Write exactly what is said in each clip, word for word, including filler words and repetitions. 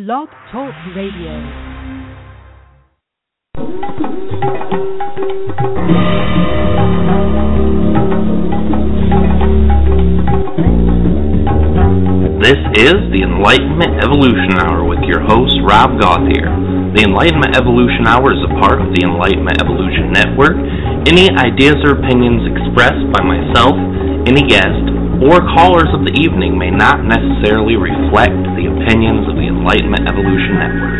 Blog Talk Radio. This is the Enlightenment Evolution Hour with your host, Rob Gauthier. The Enlightenment Evolution Hour is a part of the Enlightenment Evolution Network. Any ideas or opinions expressed by myself, any guest, or callers of the evening may not necessarily reflect the opinions of the Enlightenment Evolution Network.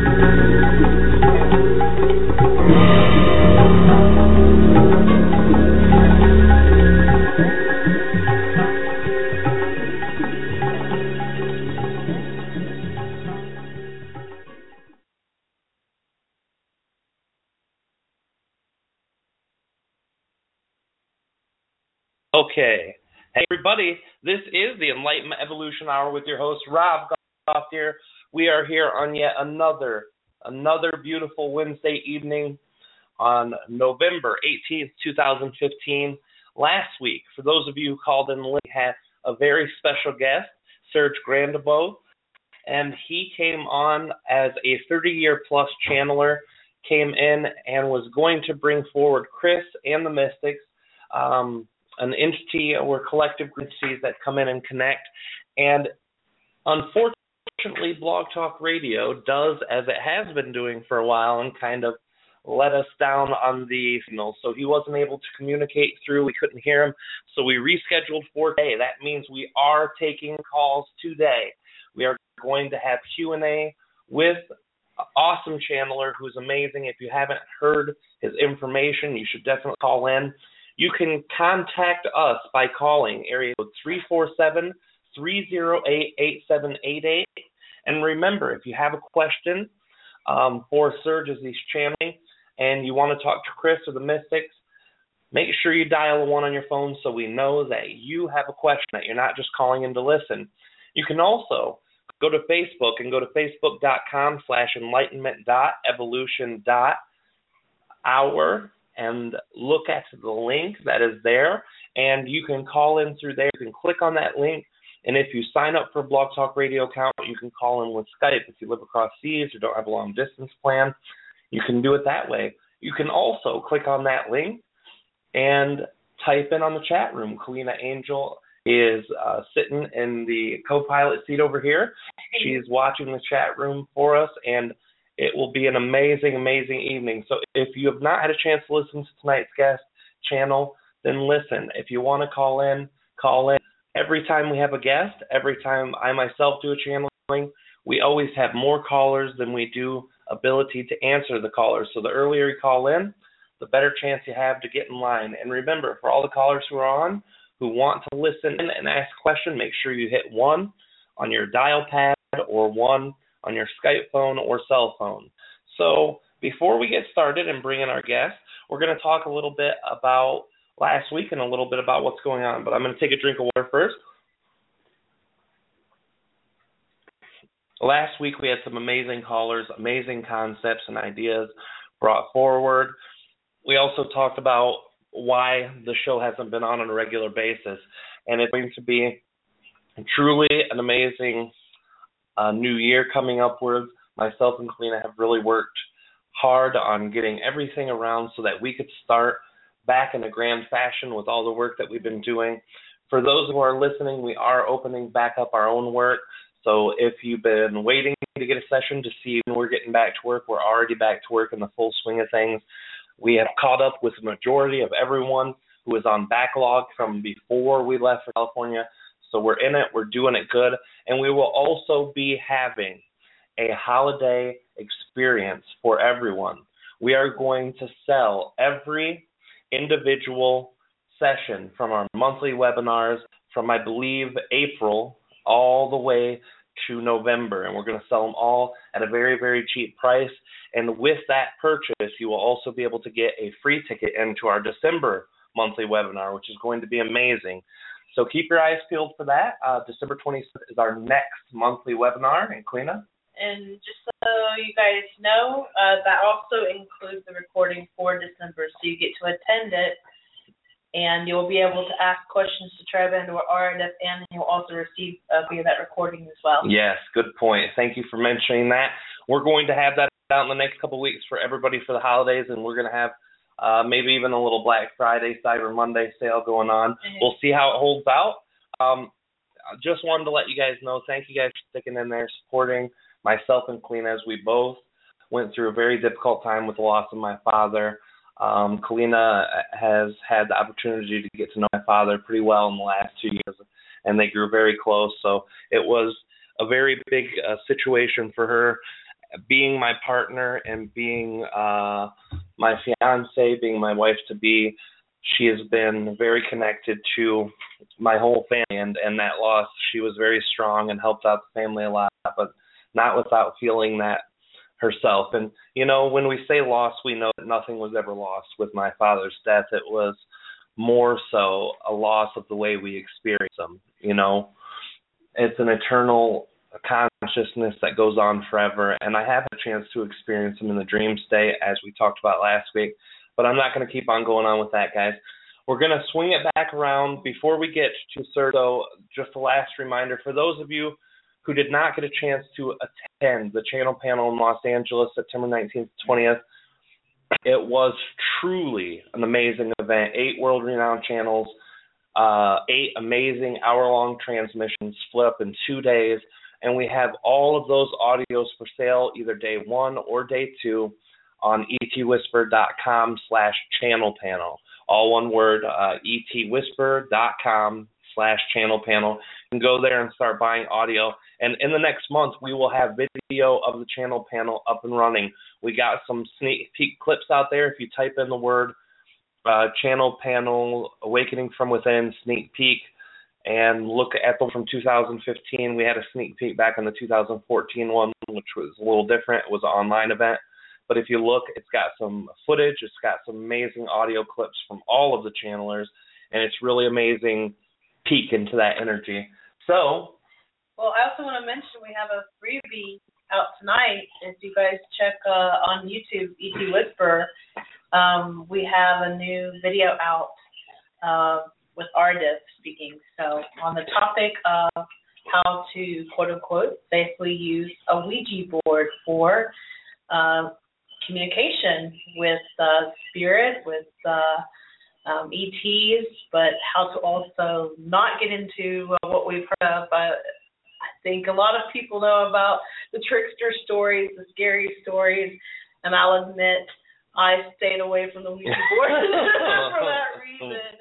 Okay. Hey, everybody. This is the Enlightenment Evolution Hour with your host, Rob Gauthier. We are here on yet another, another beautiful Wednesday evening on November eighteenth, twenty fifteen. Last week, for those of you who called in, we had a very special guest, Serge Grandeboe, and he came on as a thirty-year-plus channeler, came in and was going to bring forward Chris and the Mystics, um, an entity or collective entities that come in and connect. And unfortunately, Blog Talk Radio does, as it has been doing for a while, and kind of let us down on the signal. So he wasn't able to communicate through. We couldn't hear him. So we rescheduled for today. That means we are taking calls today. We are going to have Q and A with an awesome channeler who's amazing. If you haven't heard his information, you should definitely call in. You can contact us by calling area code three four seven, three oh eight, eight seven eight eight. And remember, if you have a question um, for Serge as he's channeling and you want to talk to Chris or the Mystics, make sure you dial a one on your phone so we know that you have a question, that you're not just calling in to listen. You can also go to Facebook and go to facebook.com slash enlightenment dot evolution dot hour. And look at the link that is there, and you can call in through there. You can click on that link, and if you sign up for a Blog Talk Radio account, you can call in with Skype. If you live across seas or don't have a long-distance plan, you can do it that way. You can also click on that link and type in on the chat room. Kalina Angel is uh, sitting in the co-pilot seat over here. She's watching the chat room for us, and it will be an amazing, amazing evening. So if you have not had a chance to listen to tonight's guest channel, then listen. If you want to call in, call in. Every time we have a guest, every time I myself do a channeling, we always have more callers than we do ability to answer the callers. So the earlier you call in, the better chance you have to get in line. And remember, for all the callers who are on, who want to listen in and ask a question, make sure you hit one on your dial pad or one on your Skype phone or cell phone. So before we get started and bring in our guest, we're going to talk a little bit about last week and a little bit about what's going on. But I'm going to take a drink of water first. Last week we had some amazing callers, amazing concepts and ideas brought forward. We also talked about why the show hasn't been on on a regular basis. And it's going to be truly an amazing Uh, new year coming upwards. Myself and Kalina have really worked hard on getting everything around so that we could start back in a grand fashion with all the work that we've been doing. For those who are listening, we are opening back up our own work. So if you've been waiting to get a session to see when we're getting back to work, we're already back to work in the full swing of things. We have caught up with the majority of everyone who is on backlog from before we left for California. So we're in it, we're doing it good, and we will also be having a holiday experience for everyone. We are going to sell every individual session from our monthly webinars from, I believe, April all the way to November, and we're going to sell them all at a very, very cheap price. And with that purchase, you will also be able to get a free ticket into our December monthly webinar, which is going to be amazing. So keep your eyes peeled for that. Uh, December twenty-sixth is our next monthly webinar. And Kalina? And just so you guys know, uh, that also includes the recording for December, so you get to attend it and you'll be able to ask questions to Trevin or Ardif, and you'll also receive uh, via that recording as well. Yes, good point. Thank you for mentioning that. We're going to have that out in the next couple of weeks for everybody for the holidays, and we're going to have uh, maybe even a little Black Friday, Cyber Monday sale going on. Mm-hmm. We'll see how it holds out. Um, just wanted to let you guys know, thank you guys for sticking in there, supporting myself and Kalina as we both went through a very difficult time with the loss of my father. Um, Kalina has had the opportunity to get to know my father pretty well in the last two years, and they grew very close. So it was a very big uh, situation for her, being my partner and being uh, my fiance, being my wife-to-be. She has been very connected to my whole family, and, and that loss, she was very strong and helped out the family a lot, but not without feeling that herself. And, you know, when we say loss, we know that nothing was ever lost with my father's death. It was more so a loss of the way we experience them. You know, it's an eternal consciousness that goes on forever, and I have a chance to experience them in the dream state, as we talked about last week, but I'm not going to keep on going on with that, guys. We're going to swing it back around. Before we get to Sir, though, just a last reminder, for those of you who did not get a chance to attend the channel panel in Los Angeles, September nineteenth to twentieth. It was truly an amazing event. Eight world-renowned channels, uh, eight amazing hour-long transmissions split up in two days, and we have all of those audios for sale either day one or day two on etwhisper.com slash channel panel. All one word, uh, etwhisper.com slash channel panel. You can go there and start buying audio. And in the next month, we will have video of the channel panel up and running. We got some sneak peek clips out there. If you type in the word uh, channel panel, Awakening from Within, sneak peek, and look at them from two thousand fifteen. We had a sneak peek back in the two thousand fourteen one, which was a little different. It was an online event. But if you look, it's got some footage. It's got some amazing audio clips from all of the channelers, and it's really amazing peek into that energy. So, well, I also want to mention we have a freebie out tonight. If you guys check uh, on YouTube, E T Whisper, um, we have a new video out uh, with Ardif speaking. So on the topic of how to, quote unquote, safely use a Ouija board for uh, communication with uh, spirit, with uh, um, E Ts, but how to also not get into uh, what we've heard of. Uh, I think a lot of people know about the trickster stories, the scary stories, and I'll admit I stayed away from the Ouija board for that reason.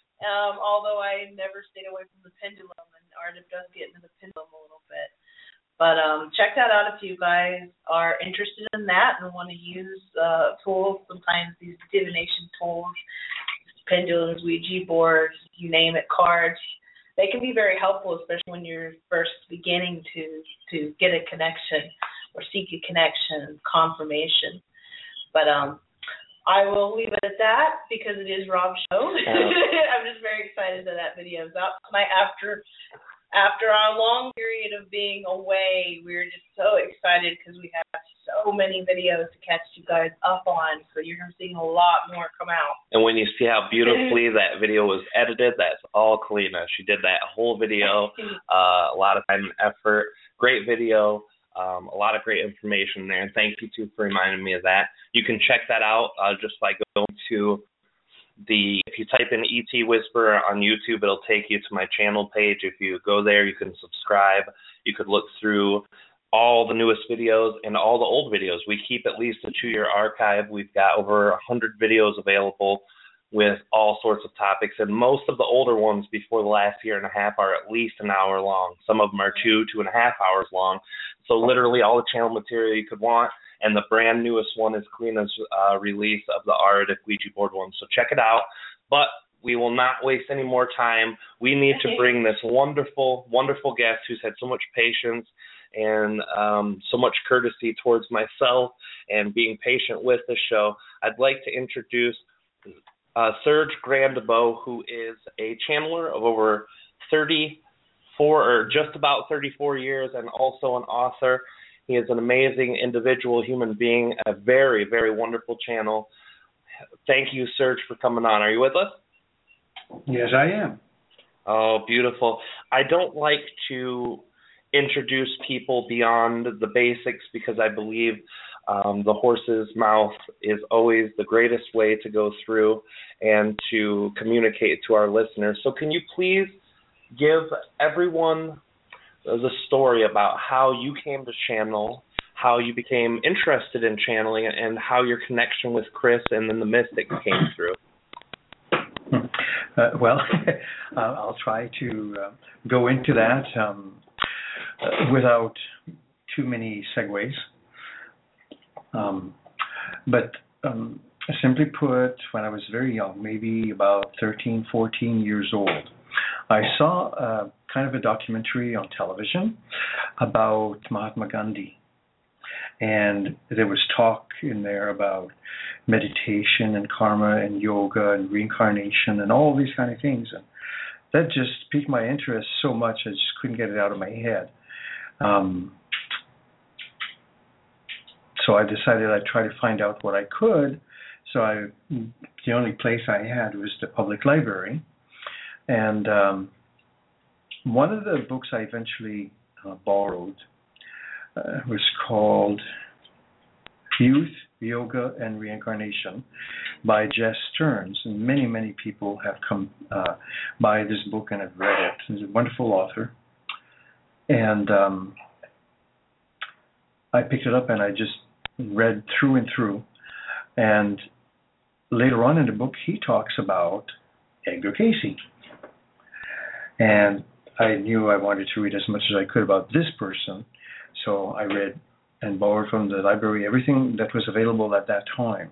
Um, although I never stayed away from the pendulum, and Ardif does get into the pendulum a little bit. But um, check that out if you guys are interested in that and want to use uh, tools. Sometimes these divination tools, pendulums, Ouija boards, you name it, cards, they can be very helpful, especially when you're first beginning to, to get a connection or seek a connection, confirmation. But um, I will leave it at that because it is Rob's show. I'm just very excited that that video is out tonight after after our long period of being away. We're just so excited because we have so many videos to catch you guys up on. So you're seeing a lot more come out. And when you see how beautifully that video was edited, that's all Kalina. She did that whole video, uh, a lot of time and effort. Great video. Um, a lot of great information there, and thank you, too, for reminding me of that. You can check that out uh, just by going to the, if you type in E T Whisper on YouTube, it'll take you to my channel page. If you go there, you can subscribe. You could look through all the newest videos and all the old videos. We keep at least a two-year archive. We've got over one hundred videos available with all sorts of topics, and most of the older ones before the last year and a half are at least an hour long. Some of them are two, two and a half hours long. So literally all the channel material you could want, and the brand newest one is Kalina's uh, release of the Ardif Ouija board one. So check it out. But we will not waste any more time. We need to bring this wonderful, wonderful guest who's had so much patience and um, so much courtesy towards myself and being patient with the show. I'd like to introduce Uh, Serge Grandeboe, who is a channeler of over thirty-four, or just about thirty-four years, and also an author. He is an amazing individual, human being, a very, very wonderful channel. Thank you, Serge, for coming on. Are you with us? Yes, I am. Oh, beautiful. I don't like to introduce people beyond the basics because I believe um, the horse's mouth is always the greatest way to go through and to communicate to our listeners. So can you please give everyone the story about how you came to channel, how you became interested in channeling, and how your connection with Chris and then the mystics came through? Uh, well, uh, I'll try to uh, go into that um, uh, without too many segues. Um, but um, simply put, when I was very young, maybe about thirteen, fourteen years old, I saw uh, kind of a documentary on television about Mahatma Gandhi. And there was talk in there about meditation and karma and yoga and reincarnation and all these kind of things. And that just piqued my interest so much I just couldn't get it out of my head. Um, so I decided I'd try to find out what I could. So I, the only place I had was the public library. And um, one of the books I eventually uh, borrowed uh, was called Youth, Yoga, and Reincarnation by Jess Stearns. And many, many people have come uh, by this book and have read it. He's a wonderful author. And um, I picked it up and I just read through and through. And later on in the book, he talks about Edgar Cayce. And I knew I wanted to read as much as I could about this person. So I read and borrowed from the library everything that was available at that time.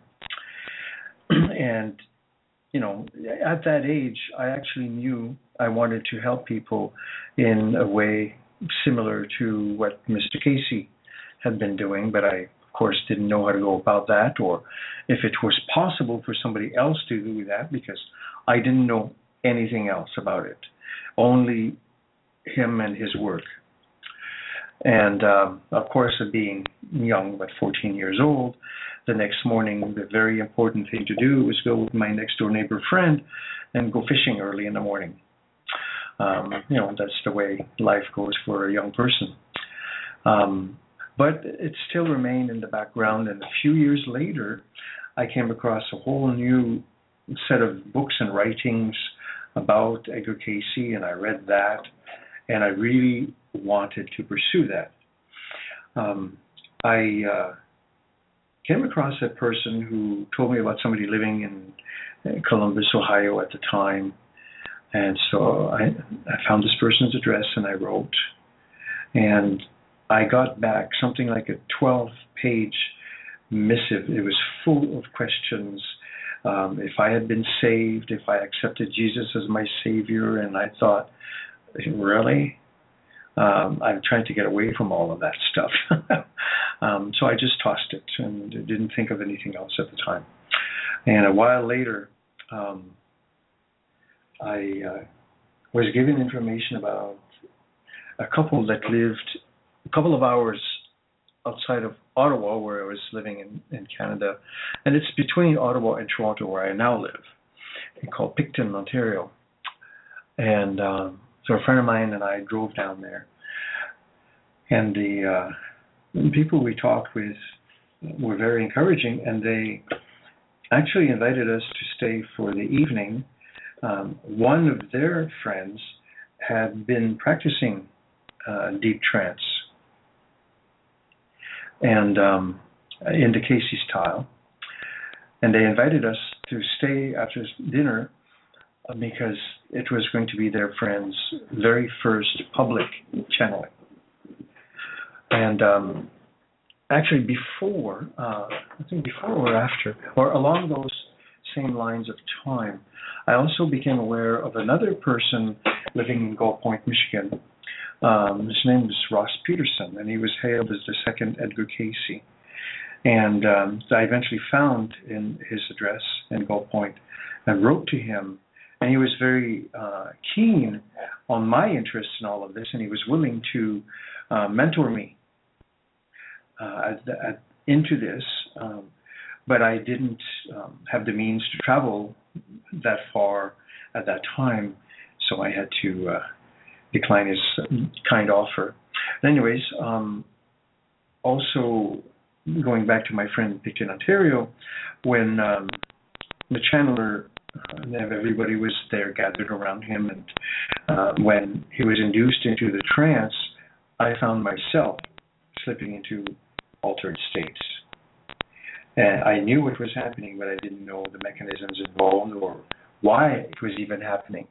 And, you know, at that age, I actually knew I wanted to help people in a way similar to what Mister Cayce had been doing, but I, of course, didn't know how to go about that or if it was possible for somebody else to do that because I didn't know anything else about it, only him and his work. And, um, of course, being young, but fourteen years old, the next morning, the very important thing to do was go with my next-door neighbor friend and go fishing early in the morning. Um, you know, that's the way life goes for a young person. Um, but it still remained in the background, and a few years later, I came across a whole new set of books and writings about Edgar Cayce, and I read that, and I really wanted to pursue that. Um, I uh, came across a person who told me about somebody living in Columbus, Ohio at the time, and so I, I found this person's address and I wrote, and I got back something like a twelve-page missive. It was full of questions. Um, if I had been saved, if I accepted Jesus as my Savior, and I thought, really? Um, I'm trying to get away from all of that stuff. um, so I just tossed it and didn't think of anything else at the time. And a while later, um, I uh, was given information about a couple that lived a couple of hours outside of Ottawa, where I was living in, in Canada. And it's between Ottawa and Toronto, where I now live, called Picton, Ontario. And um, so a friend of mine and I drove down there. And the, uh, the people we talked with were very encouraging, and they actually invited us to stay for the evening. Um, one of their friends had been practicing uh, deep trance, and um, in the Cayce style, and they invited us to stay after dinner uh, because it was going to be their friend's very first public channeling. And um, actually before, uh, I think before or after, or along those same lines of time, I also became aware of another person living in Gull Point, Michigan. Um, his name was Ross Peterson, and he was hailed as the second Edgar Cayce. And um, I eventually found in his address in Gull Point and wrote to him, and he was very uh, keen on my interest in all of this, and he was willing to uh, mentor me uh, at, at, into this, um, but I didn't um, have the means to travel that far at that time, so I had to uh, decline his kind offer. But anyways, um, also going back to my friend Picton, Ontario, when um, the channeler, uh, everybody was there gathered around him, and uh, when he was induced into the trance, I found myself slipping into altered states. And I knew what was happening, but I didn't know the mechanisms involved or why it was even happening.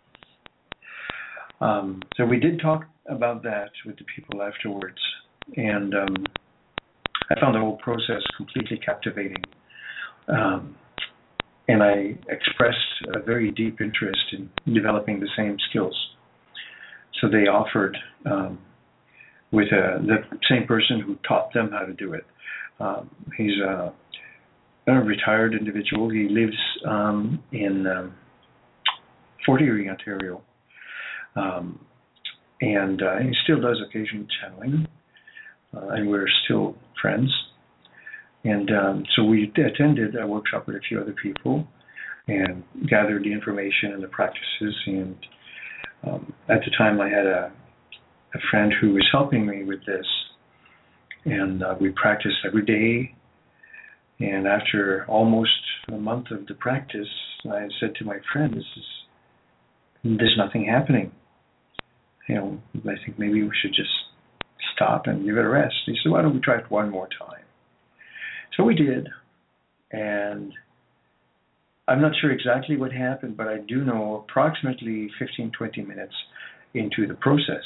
Um, so we did talk about that with the people afterwards, and um, I found the whole process completely captivating. Um, and I expressed a very deep interest in developing the same skills. So they offered, um, with uh, the same person who taught them how to do it. Um, he's a, a retired individual. He lives um, in um, Fort Erie, Ontario. Um, and uh, he still does occasional channeling, uh, and we're still friends. And um, so we attended a workshop with a few other people and gathered the information and the practices. And um, at the time, I had a, a friend who was helping me with this, and uh, we practiced every day. And after almost a month of the practice, I said to my friend, "This is there's nothing happening. You know, I think maybe we should just stop and give it a rest." He said, "Why don't we try it one more time?" So we did, and I'm not sure exactly what happened, but I do know approximately fifteen, twenty minutes into the process,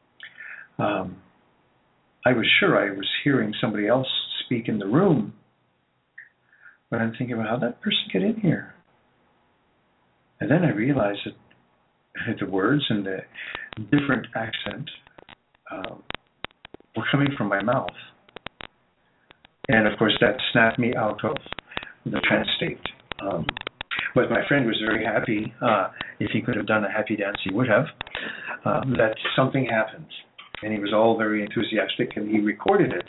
um, I was sure I was hearing somebody else speak in the room, but I'm thinking, well, how'd that person get in here? And then I realized that the words and the different accent um, were coming from my mouth. And of course that snapped me out of the trance state. Um, but my friend was very happy. Uh, if he could have done a happy dance, he would have. Uh, that something happened. And he was all very enthusiastic, and he recorded it.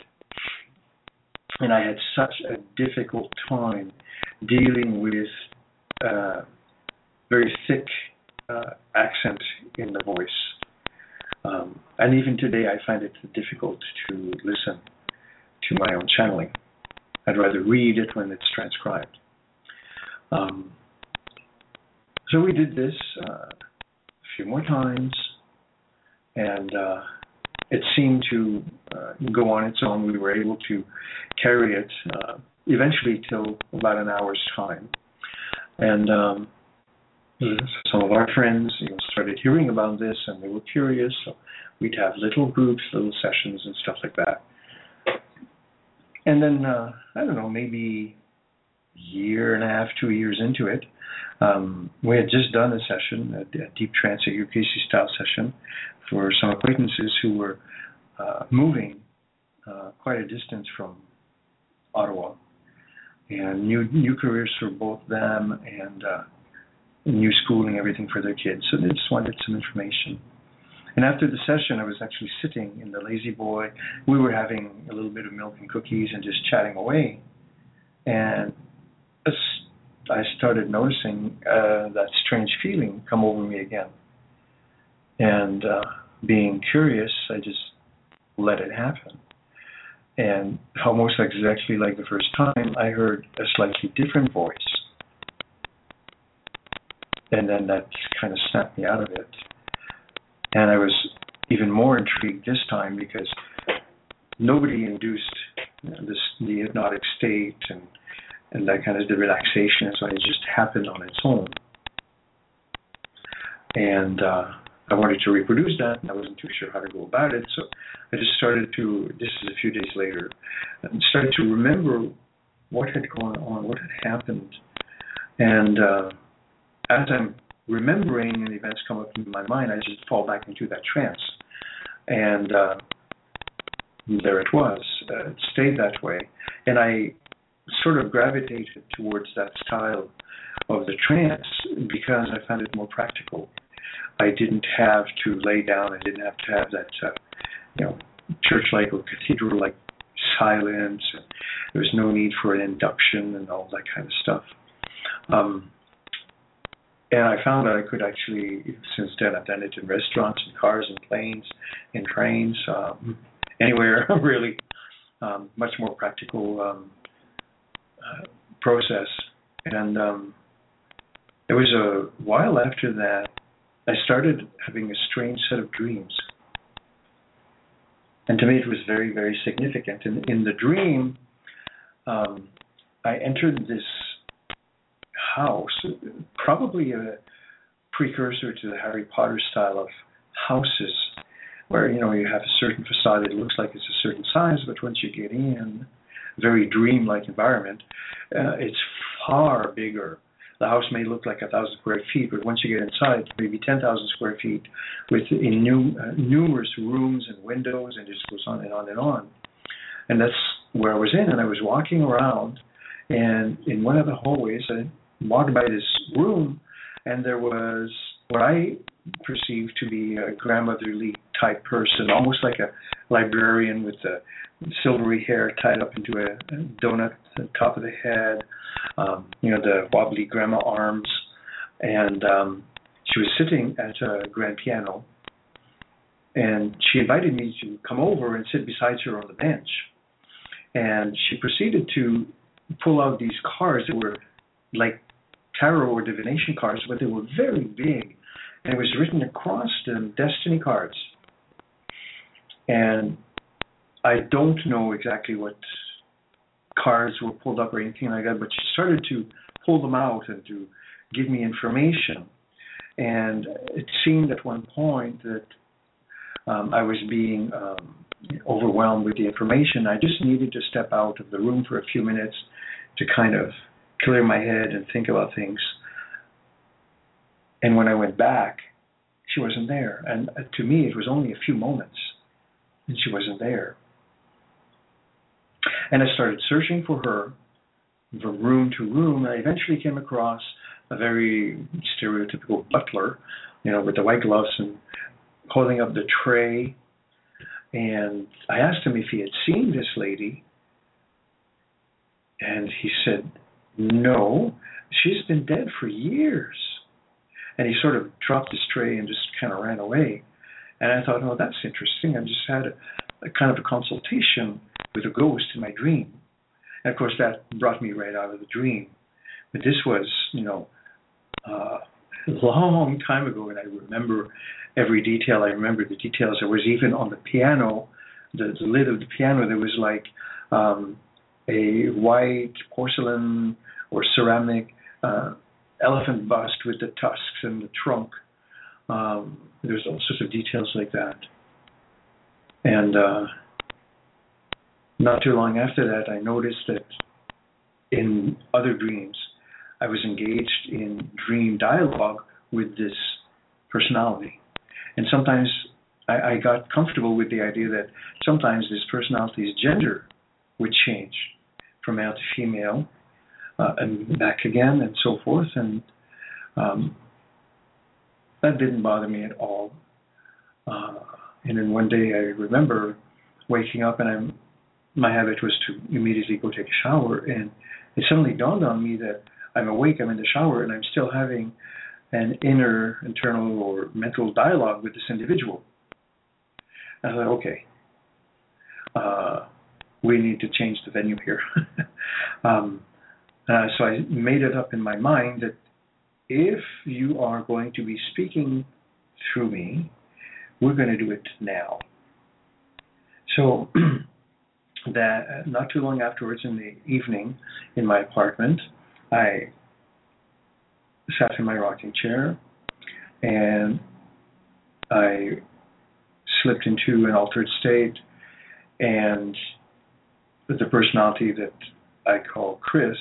And I had such a difficult time dealing with uh, very thick Uh, accent in the voice. Um, and even today I find it difficult to listen to my own channeling. I'd rather read it when it's transcribed. Um, so we did this uh, a few more times, and uh, it seemed to uh, go on its own. We were able to carry it uh, eventually till about an hour's time. And um, some of our friends, you know, started hearing about this, and they were curious. So we'd have little groups, little sessions, and stuff like that. And then uh, I don't know, maybe a year and a half, two years into it, um, we had just done a session, a, a deep trance, a U K C style session, for some acquaintances who were uh, moving uh, quite a distance from Ottawa, and new new careers for both them and. Uh, new schooling, everything for their kids. So they just wanted some information. And after the session, I was actually sitting in the Lazy Boy. We were having a little bit of milk and cookies and just chatting away. And I started noticing uh, that strange feeling come over me again. And uh, being curious, I just let it happen. And almost exactly like the first time, I heard a slightly different voice. And then that kind of snapped me out of it. And I was even more intrigued this time because nobody induced, you know, this the hypnotic state and, and that kind of the relaxation. So it just happened on its own. And uh, I wanted to reproduce that, and I wasn't too sure how to go about it. So I just started to, this is a few days later, and started to remember what had gone on, what had happened. And uh, as I'm remembering and events come up in my mind, I just fall back into that trance. And uh, there it was. Uh, it stayed that way. And I sort of gravitated towards that style of the trance because I found it more practical. I didn't have to lay down. I didn't have to have that, uh, you know, church-like or cathedral-like silence. There was no need for an induction and all that kind of stuff. Um, and I found that I could actually, since then, I've done it in restaurants, in cars, in planes, in trains, um, anywhere really. Um, much more practical um, uh, process. And um, it was a while after that I started having a strange set of dreams. And to me it was very, very significant. In, in the dream, um, I entered this house, probably a precursor to the Harry Potter style of houses, where, you know, you have a certain facade, it looks like it's a certain size, but once you get in, very dream-like environment, uh, it's far bigger. The house may look like a thousand square feet, but once you get inside, maybe ten thousand square feet, with in new, uh, numerous rooms and windows, and it just goes on and on and on. And that's where I was in, and I was walking around, and in one of the hallways, I walked by this room, and there was what I perceived to be a grandmotherly type person, almost like a librarian with the silvery hair tied up into a donut at the top of the head, um, you know, the wobbly grandma arms. And um, she was sitting at a grand piano, and she invited me to come over and sit beside her on the bench. And she proceeded to pull out these cards that were like tarot or divination cards, but they were very big. And it was written across them, destiny cards. And I don't know exactly what cards were pulled up or anything like that, but she started to pull them out and to give me information. And it seemed at one point that um, I was being um, overwhelmed with the information. I just needed to step out of the room for a few minutes to kind of clear my head and think about things. And when I went back, she wasn't there. And to me, it was only a few moments, and she wasn't there. And I started searching for her from room to room, and I eventually came across a very stereotypical butler, you know, with the white gloves and holding up the tray. And I asked him if he had seen this lady, and he said, no, she's been dead for years. And he sort of dropped his tray and just kind of ran away. And I thought, oh, that's interesting. I just had a, a kind of a consultation with a ghost in my dream. And of course, that brought me right out of the dream. But this was, you know, uh, a long time ago, and I remember every detail. I remember the details. There was even on the piano, the, the lid of the piano, there was like um, a white porcelain or ceramic uh, elephant bust with the tusks and the trunk. Um, there's all sorts of details like that. And uh, not too long after that, I noticed that in other dreams, I was engaged in dream dialogue with this personality. And sometimes I, I got comfortable with the idea that sometimes this personality's gender would change from male to female, uh, and back again, and so forth. And um, that didn't bother me at all. Uh, and then one day I remember waking up, and I'm, my habit was to immediately go take a shower, and it suddenly dawned on me that I'm awake, I'm in the shower, and I'm still having an inner, internal, or mental dialogue with this individual. I thought, okay, uh, we need to change the venue here. um, uh, so I made it up in my mind that if you are going to be speaking through me, we're going to do it now. So that not too long afterwards, in the evening, in my apartment, I sat in my rocking chair and I slipped into an altered state, and the personality that I call Chris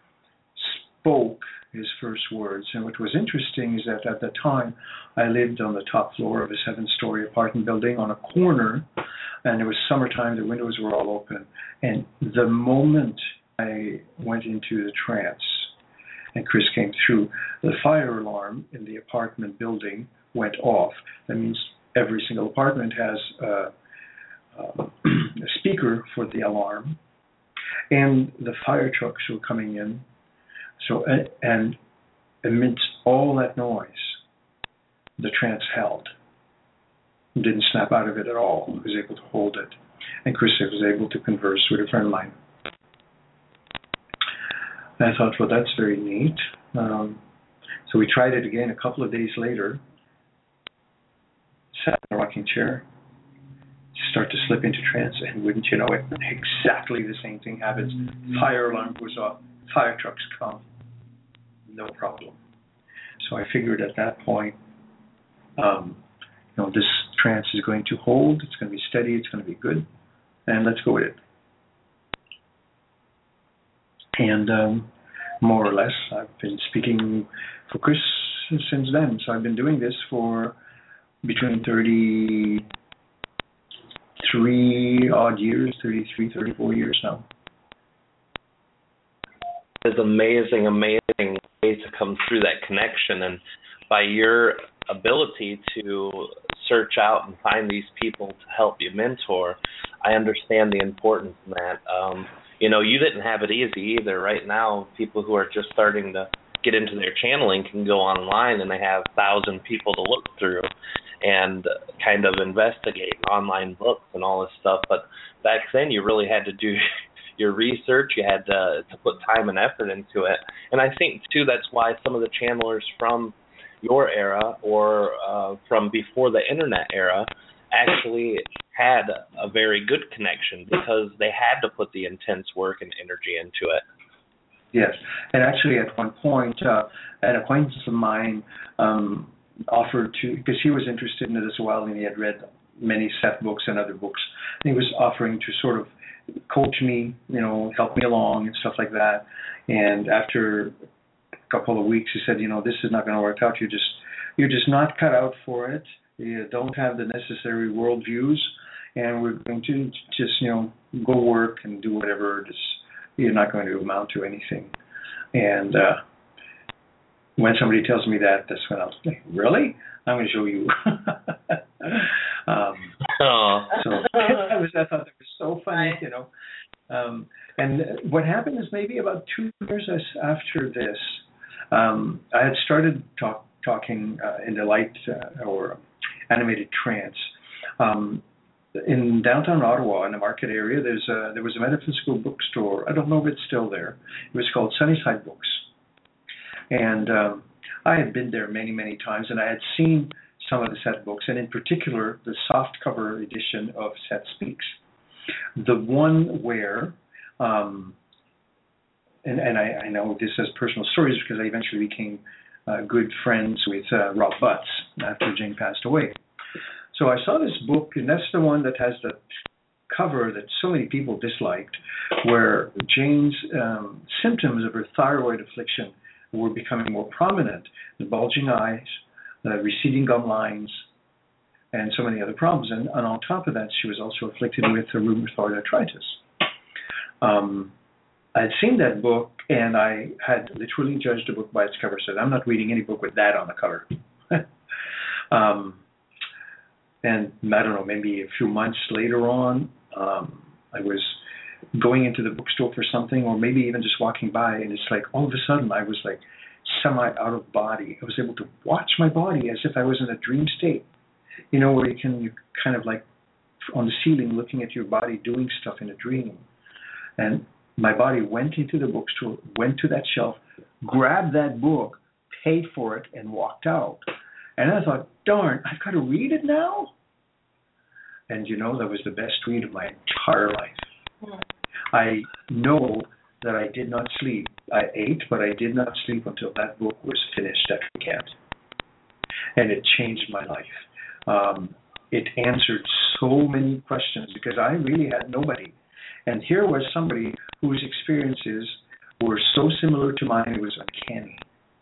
spoke his first words. And what was interesting is that at the time I lived on the top floor of a seven-story apartment building on a corner, and it was summertime, the windows were all open. And the moment I went into the trance and Chris came through, the fire alarm in the apartment building went off. That means every single apartment has a, a speaker for the alarm, and the fire trucks were coming in. So and amidst all that noise, the trance held. Didn't snap out of it at all. I was able to hold it. And Chris was able to converse with a friend of mine. And I thought, well, that's very neat. Um, so we tried it again a couple of days later. Sat in a rocking chair. Start to slip into trance, and wouldn't you know it, exactly the same thing happens. Fire alarm goes off. Fire trucks come. No problem. So I figured at that point, um, you know, this trance is going to hold. It's going to be steady. It's going to be good. And let's go with it. And um, more or less, I've been speaking for Chris since then. So I've been doing this for between thirty-three odd years, thirty-three, thirty-four years now. It's amazing, amazing way to come through that connection. And by your ability to search out and find these people to help you mentor, I understand the importance in that. Um, you know, you didn't have it easy either. Right now, people who are just starting to get into their channeling can go online and they have a thousand people to look through and kind of investigate online books and all this stuff. But back then, you really had to do your research. You had to, to put time and effort into it. And I think, too, that's why some of the channelers from your era or uh, from before the internet era actually had a very good connection because they had to put the intense work and energy into it. Yes, and actually at one point, uh, an acquaintance of mine um, offered to, because he was interested in it as well, and he had read many Seth books and other books, and he was offering to sort of coach me, you know, help me along and stuff like that. And after a couple of weeks, he said, you know, this is not going to work out. You're just, you're just not cut out for it. You don't have the necessary worldviews, and we're going to just, you know, go work and do whatever. Just, you're not going to amount to anything. And uh, when somebody tells me that, that's when I was like, really? I'm going to show you. um, oh. So I, was, I thought that was so funny, you know. Um, and what happened is maybe about two years after this, um, I had started talk, talking uh, in the light uh, or animated trance. Um, in downtown Ottawa, in the market area, there's a, there was a metaphysical bookstore. I don't know if it's still there. It was called Sunnyside Books. And um, I had been there many, many times, and I had seen some of the Seth books, and in particular, the softcover edition of Seth Speaks. The one where, um, and, and I, I know this as personal stories because I eventually became uh, good friends with uh, Rob Butts after Jane passed away. So I saw this book, and that's the one that has the cover that so many people disliked, where Jane's um, symptoms of her thyroid affliction were becoming more prominent, the bulging eyes, the receding gum lines, and so many other problems. And, and on top of that, she was also afflicted with rheumatoid arthritis. Um, I had seen that book, and I had literally judged the book by its cover. Said, I'm not reading any book with that on the cover. um, and I don't know, maybe a few months later on, um, I was going into the bookstore for something, or maybe even just walking by, and it's like all of a sudden I was like semi out of body. I was able to watch my body as if I was in a dream state. You know, where you can you kind of like on the ceiling looking at your body doing stuff in a dream. And my body went into the bookstore, went to that shelf, grabbed that book, paid for it, and walked out. And I thought, darn, I've got to read it now? And you know, that was the best read of my entire life. I know that I did not sleep. I ate, but I did not sleep until that book was finished at weekend. And it changed my life. Um, it answered so many questions because I really had nobody. And here was somebody whose experiences were so similar to mine, it was uncanny.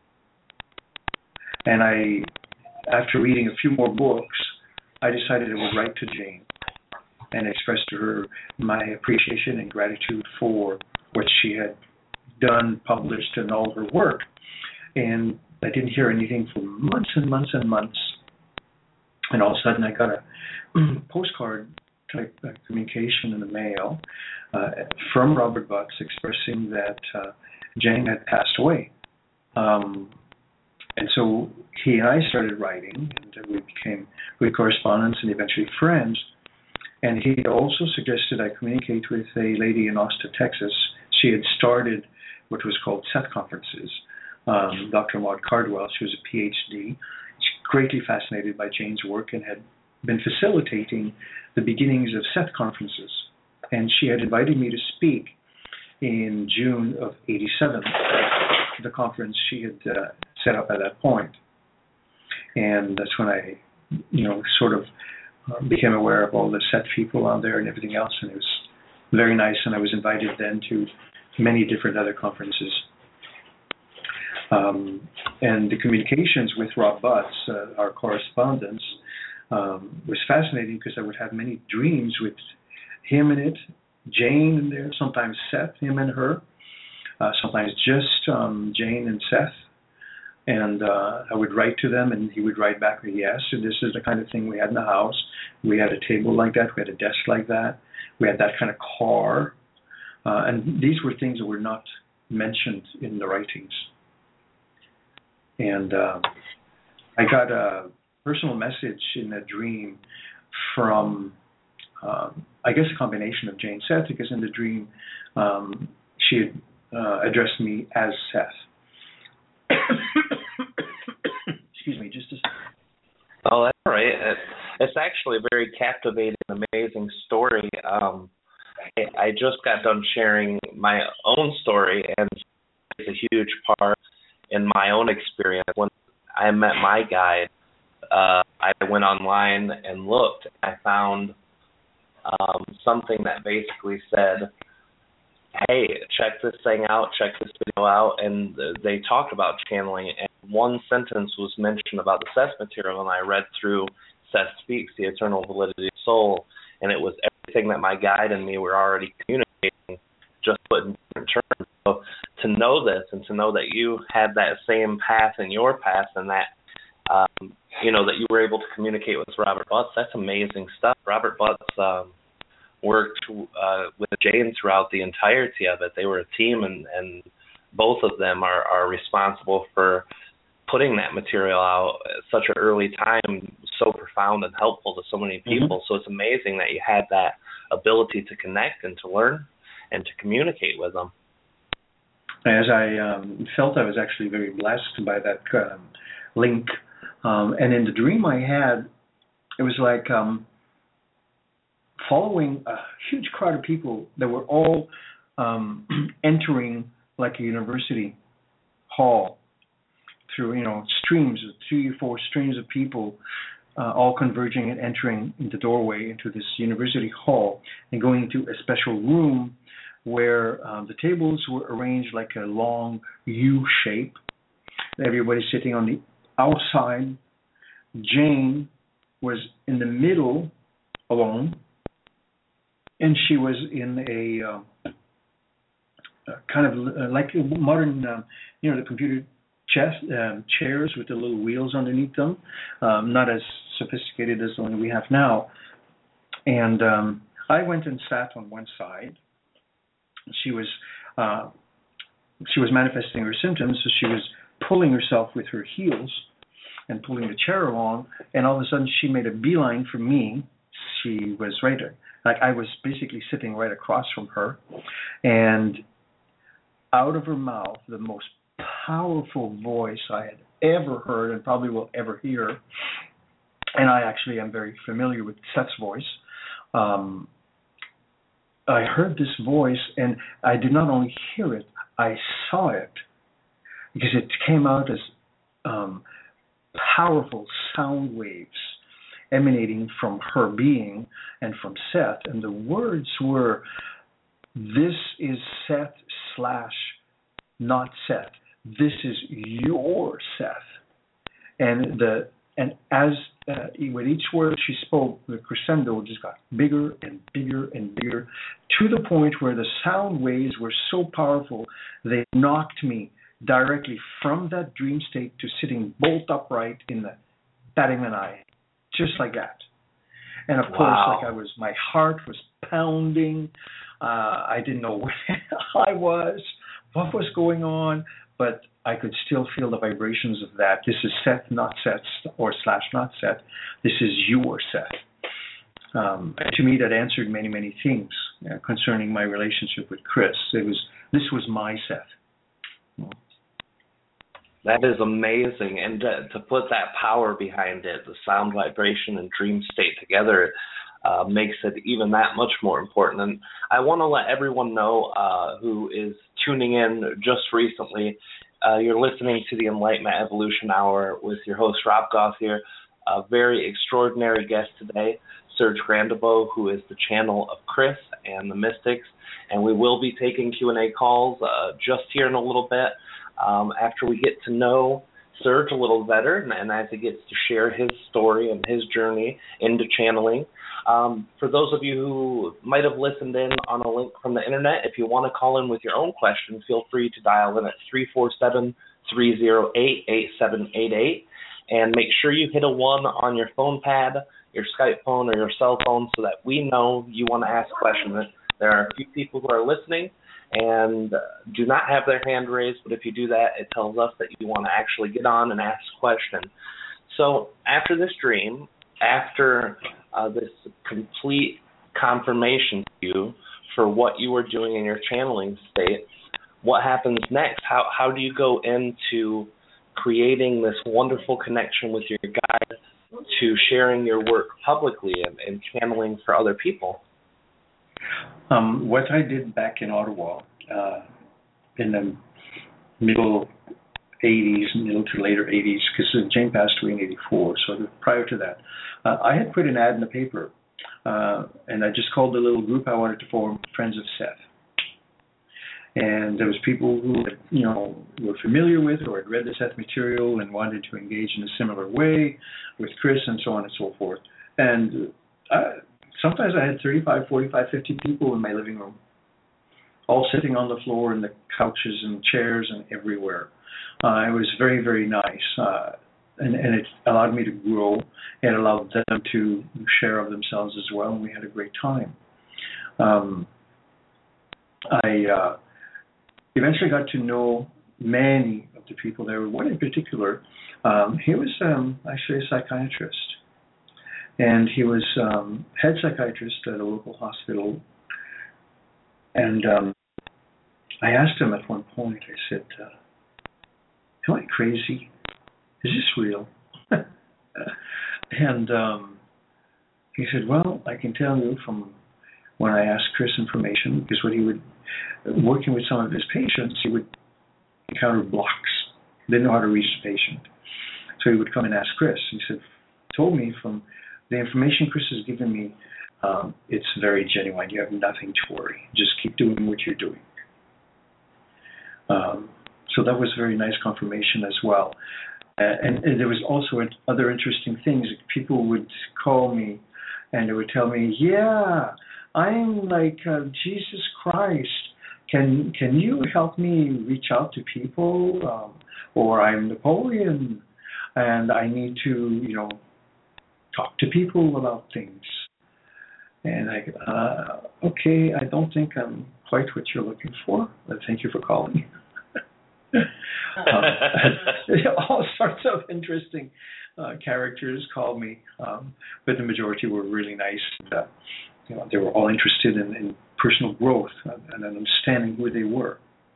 And I, after reading a few more books, I decided I would write to Jane and express to her my appreciation and gratitude for what she had done, published, and all her work. And I didn't hear anything for months and months and months. And all of a sudden, I got a postcard type uh, communication in the mail uh, from Robert Butts expressing that uh, Jane had passed away. Um, and so he and I started writing, and we became good correspondents and eventually friends. And he also suggested I communicate with a lady in Austin, Texas. She had started what was called S E T conferences, um, Doctor Maud Cardwell. She was a P H D. She's greatly fascinated by Jane's work and had been facilitating the beginnings of S E T conferences. And she had invited me to speak in June of eighty-seven, the conference she had uh, set up at that point. And that's when I, you know, sort of uh, became aware of all the S E T people out there and everything else, and it was very nice. And I was invited then to many different other conferences. Um, and the communications with Rob Butts, uh, our correspondence, um, was fascinating because I would have many dreams with him in it, Jane in there, sometimes Seth, him and her, uh, sometimes just um, Jane and Seth. And uh, I would write to them, and he would write back, yes, so this is the kind of thing we had in the house. We had a table like that. We had a desk like that. We had that kind of car. Uh, and these were things that were not mentioned in the writings. And uh, I got a personal message in a dream from, um, I guess, a combination of Jane Seth, because in the dream um, she had uh, addressed me as Seth. Excuse me, just a second. Oh, that's all right. It, it's actually a very captivating, amazing story. Um, I, I just got done sharing my own story, and it's a huge part in my own experience. When I met my guide, uh, I went online and looked. I found um, something that basically said, hey, check this thing out, check this video out, and they talked about channeling, and one sentence was mentioned about the Seth material, and I read through Seth Speaks, The Eternal Validity of Soul, and it was everything that my guide and me were already communicating, just put in different terms. So to know this, and to know that you had that same path in your path, and that, um, you know, that you were able to communicate with Robert Butts, that's amazing stuff. Robert Butts um, worked uh, with Jane throughout the entirety of it. They were a team, and, and both of them are, are responsible for putting that material out at such an early time, so profound and helpful to so many people. Mm-hmm. So it's amazing that you had that ability to connect and to learn and to communicate with them. As I um, felt I was actually very blessed by that um, link. Um, and in the dream I had, it was like um, following a huge crowd of people that were all um, entering like a university hall through, you know, streams, three or four streams of people uh, all converging and entering in the doorway into this university hall and going into a special room where um, the tables were arranged like a long U shape. Everybody sitting on the outside. Jane was in the middle alone, and she was in a uh, uh, kind of uh, like a modern, uh, you know, the computer chess, um, chairs with the little wheels underneath them, um, not as sophisticated as the one we have now. And um, I went and sat on one side. She was uh, she was manifesting her symptoms, so she was pulling herself with her heels and pulling the chair along, and all of a sudden she made a beeline for me. She was right there. Like I was basically sitting right across from her, and out of her mouth, the most powerful voice I had ever heard and probably will ever hear, and I actually am very familiar with Seth's voice. Um, I heard this voice, and I did not only hear it, I saw it, because it came out as um, powerful sound waves emanating from her being and from Seth. And the words were, this is Seth slash not Seth. This is your Seth. And the and as uh, with each word she spoke, the crescendo just got bigger and bigger and bigger, to the point where the sound waves were so powerful they knocked me directly from that dream state to sitting bolt upright in the batting an eye, just like that. And of wow. course, like I was, my heart was pounding. Uh, I didn't know where I was, what was going on, but I could still feel the vibrations of that. This is Seth, not Seth, or slash not Seth. This is your Seth. Um, to me, that answered many, many things uh, concerning my relationship with Chris. It was this was my Seth. That is amazing, and to, to put that power behind it, the sound, vibration, and dream state together, uh, makes it even that much more important. And I want to let everyone know uh, who is tuning in just recently, uh, you're listening to the Enlightenment Evolution Hour with your host, Rob Goff here, a very extraordinary guest today, Serge Grandeboe, who is the channel of Chris and the Mystics, and we will be taking Q and A calls uh, just here in a little bit. Um, after we get to know Serge a little better, and, and as he gets to share his story and his journey into channeling. Um, for those of you who might have listened in on a link from the internet, if you want to call in with your own question, feel free to dial in at three four seven, three zero eight, eight seven eight eight, and make sure you hit a one on your phone pad, your Skype phone, or your cell phone so that we know you want to ask questions. There are a few people who are listening and do not have their hand raised, but if you do that, it tells us that you want to actually get on and ask a question. So after this dream, after uh, this complete confirmation to you for what you were doing in your channeling state, what happens next? How how do you go into creating this wonderful connection with your guide to sharing your work publicly and, and channeling for other people? Um, what I did back in Ottawa uh, in the middle eighties, middle to later eighties, because Jane passed away in eighty-four, so prior to that, uh, I had put an ad in the paper, uh, and I just called the little group I wanted to form Friends of Seth. And there was people who, you know, were familiar with or had read the Seth material and wanted to engage in a similar way with Chris and so on and so forth. And I, sometimes I had thirty-five, forty-five, fifty people in my living room, all sitting on the floor and the couches and chairs and everywhere. Uh, it was very, very nice. Uh, and, and it allowed me to grow. It allowed them to share of themselves as well, and we had a great time. Um, I uh, eventually got to know many of the people there. One in particular, um, he was um, actually a psychiatrist. And he was um, head psychiatrist at a local hospital. And um, I asked him at one point, I said, uh, am I crazy? Is this real? and um, he said, well, I can tell you from when I asked Chris information, because when he would, working with some of his patients, he would encounter blocks. Didn't know how to reach the patient. So he would come and ask Chris. He said, told me from the information Chris has given me, um, it's very genuine. You have nothing to worry. Just keep doing what you're doing. Um, so that was very nice confirmation as well. Uh, and, and there was also other interesting things. People would call me and they would tell me, yeah, I'm like uh, Jesus Christ. Can can you help me reach out to people? Um, or I'm Napoleon and I need to, you know, talk to people about things. And I, uh, okay, I don't think I'm quite what you're looking for, but thank you for calling. um, all sorts of interesting uh, characters called me, um, but the majority were really nice. And, uh, you know, they were all interested in, in personal growth and, and understanding who they were.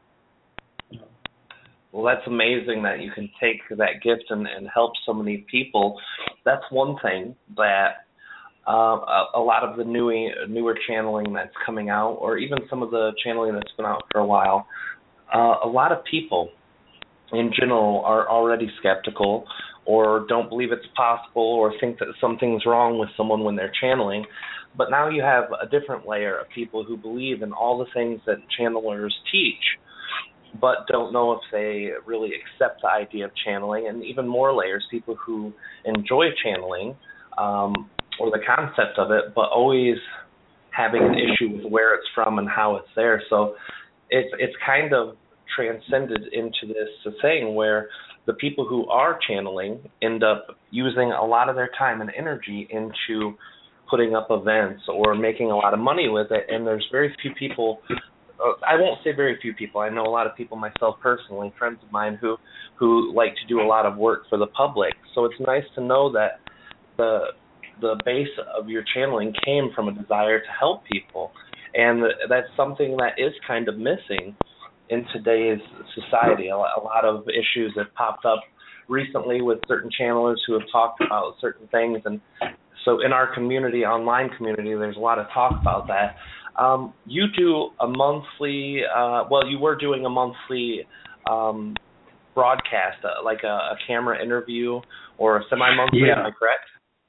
Well, that's amazing that you can take that gift and, and help so many people. That's one thing that uh, a, a lot of the new, newer channeling that's coming out, or even some of the channeling that's been out for a while, uh, a lot of people in general are already skeptical or don't believe it's possible or think that something's wrong with someone when they're channeling. But now you have a different layer of people who believe in all the things that channelers teach, but don't know if they really accept the idea of channeling, and even more layers, people who enjoy channeling um, or the concept of it, but always having an issue with where it's from and how it's there. So it's it's kind of transcended into this thing where the people who are channeling end up using a lot of their time and energy into putting up events or making a lot of money with it, and there's very few people I won't say very few people. I know a lot of people myself personally, friends of mine who who like to do a lot of work for the public. So it's nice to know that the the base of your channeling came from a desire to help people, and that's something that is kind of missing in today's society. A lot of issues have popped up recently with certain channelers who have talked about certain things, and so in our community, online community, there's a lot of talk about that. Um, you do a monthly, uh, well, you were doing a monthly um, broadcast, uh, like a, a camera interview or a semi-monthly, yeah. am I correct?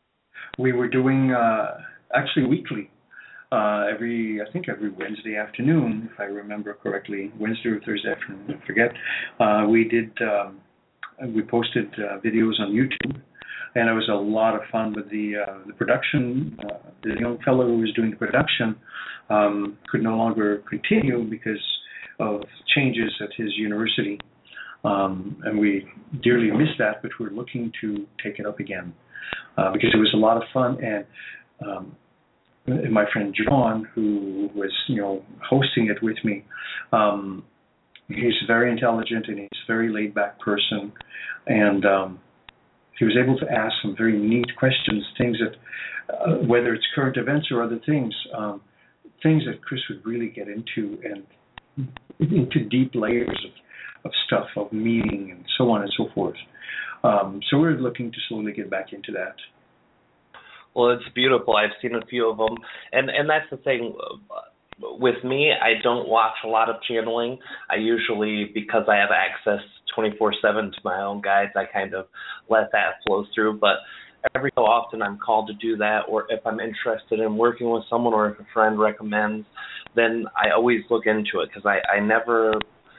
We were doing, uh, actually weekly, uh, every, I think every Wednesday afternoon, if I remember correctly, Wednesday or Thursday afternoon, I forget. Uh, we did, um, we posted uh, videos on YouTube. And it was a lot of fun with the uh, the production. Uh, the young fellow who was doing the production um, could no longer continue because of changes at his university. Um, and we dearly miss that, but we're looking to take it up again uh, because it was a lot of fun. And, um, and my friend John, who was, you know, hosting it with me, um, he's very intelligent and he's a very laid-back person. And um, he was able to ask some very neat questions, things that, uh, whether it's current events or other things, um, things that Chris would really get into and into deep layers of, of stuff, of meaning and so on and so forth. Um, so we're looking to slowly get back into that. Well, it's beautiful. I've seen a few of them. And, and that's the thing. With me, I don't watch a lot of channeling. I usually, because I have access twenty-four seven to my own guides, I kind of let that flow through. But every so often I'm called to do that, or if I'm interested in working with someone or if a friend recommends, then I always look into it because I, I never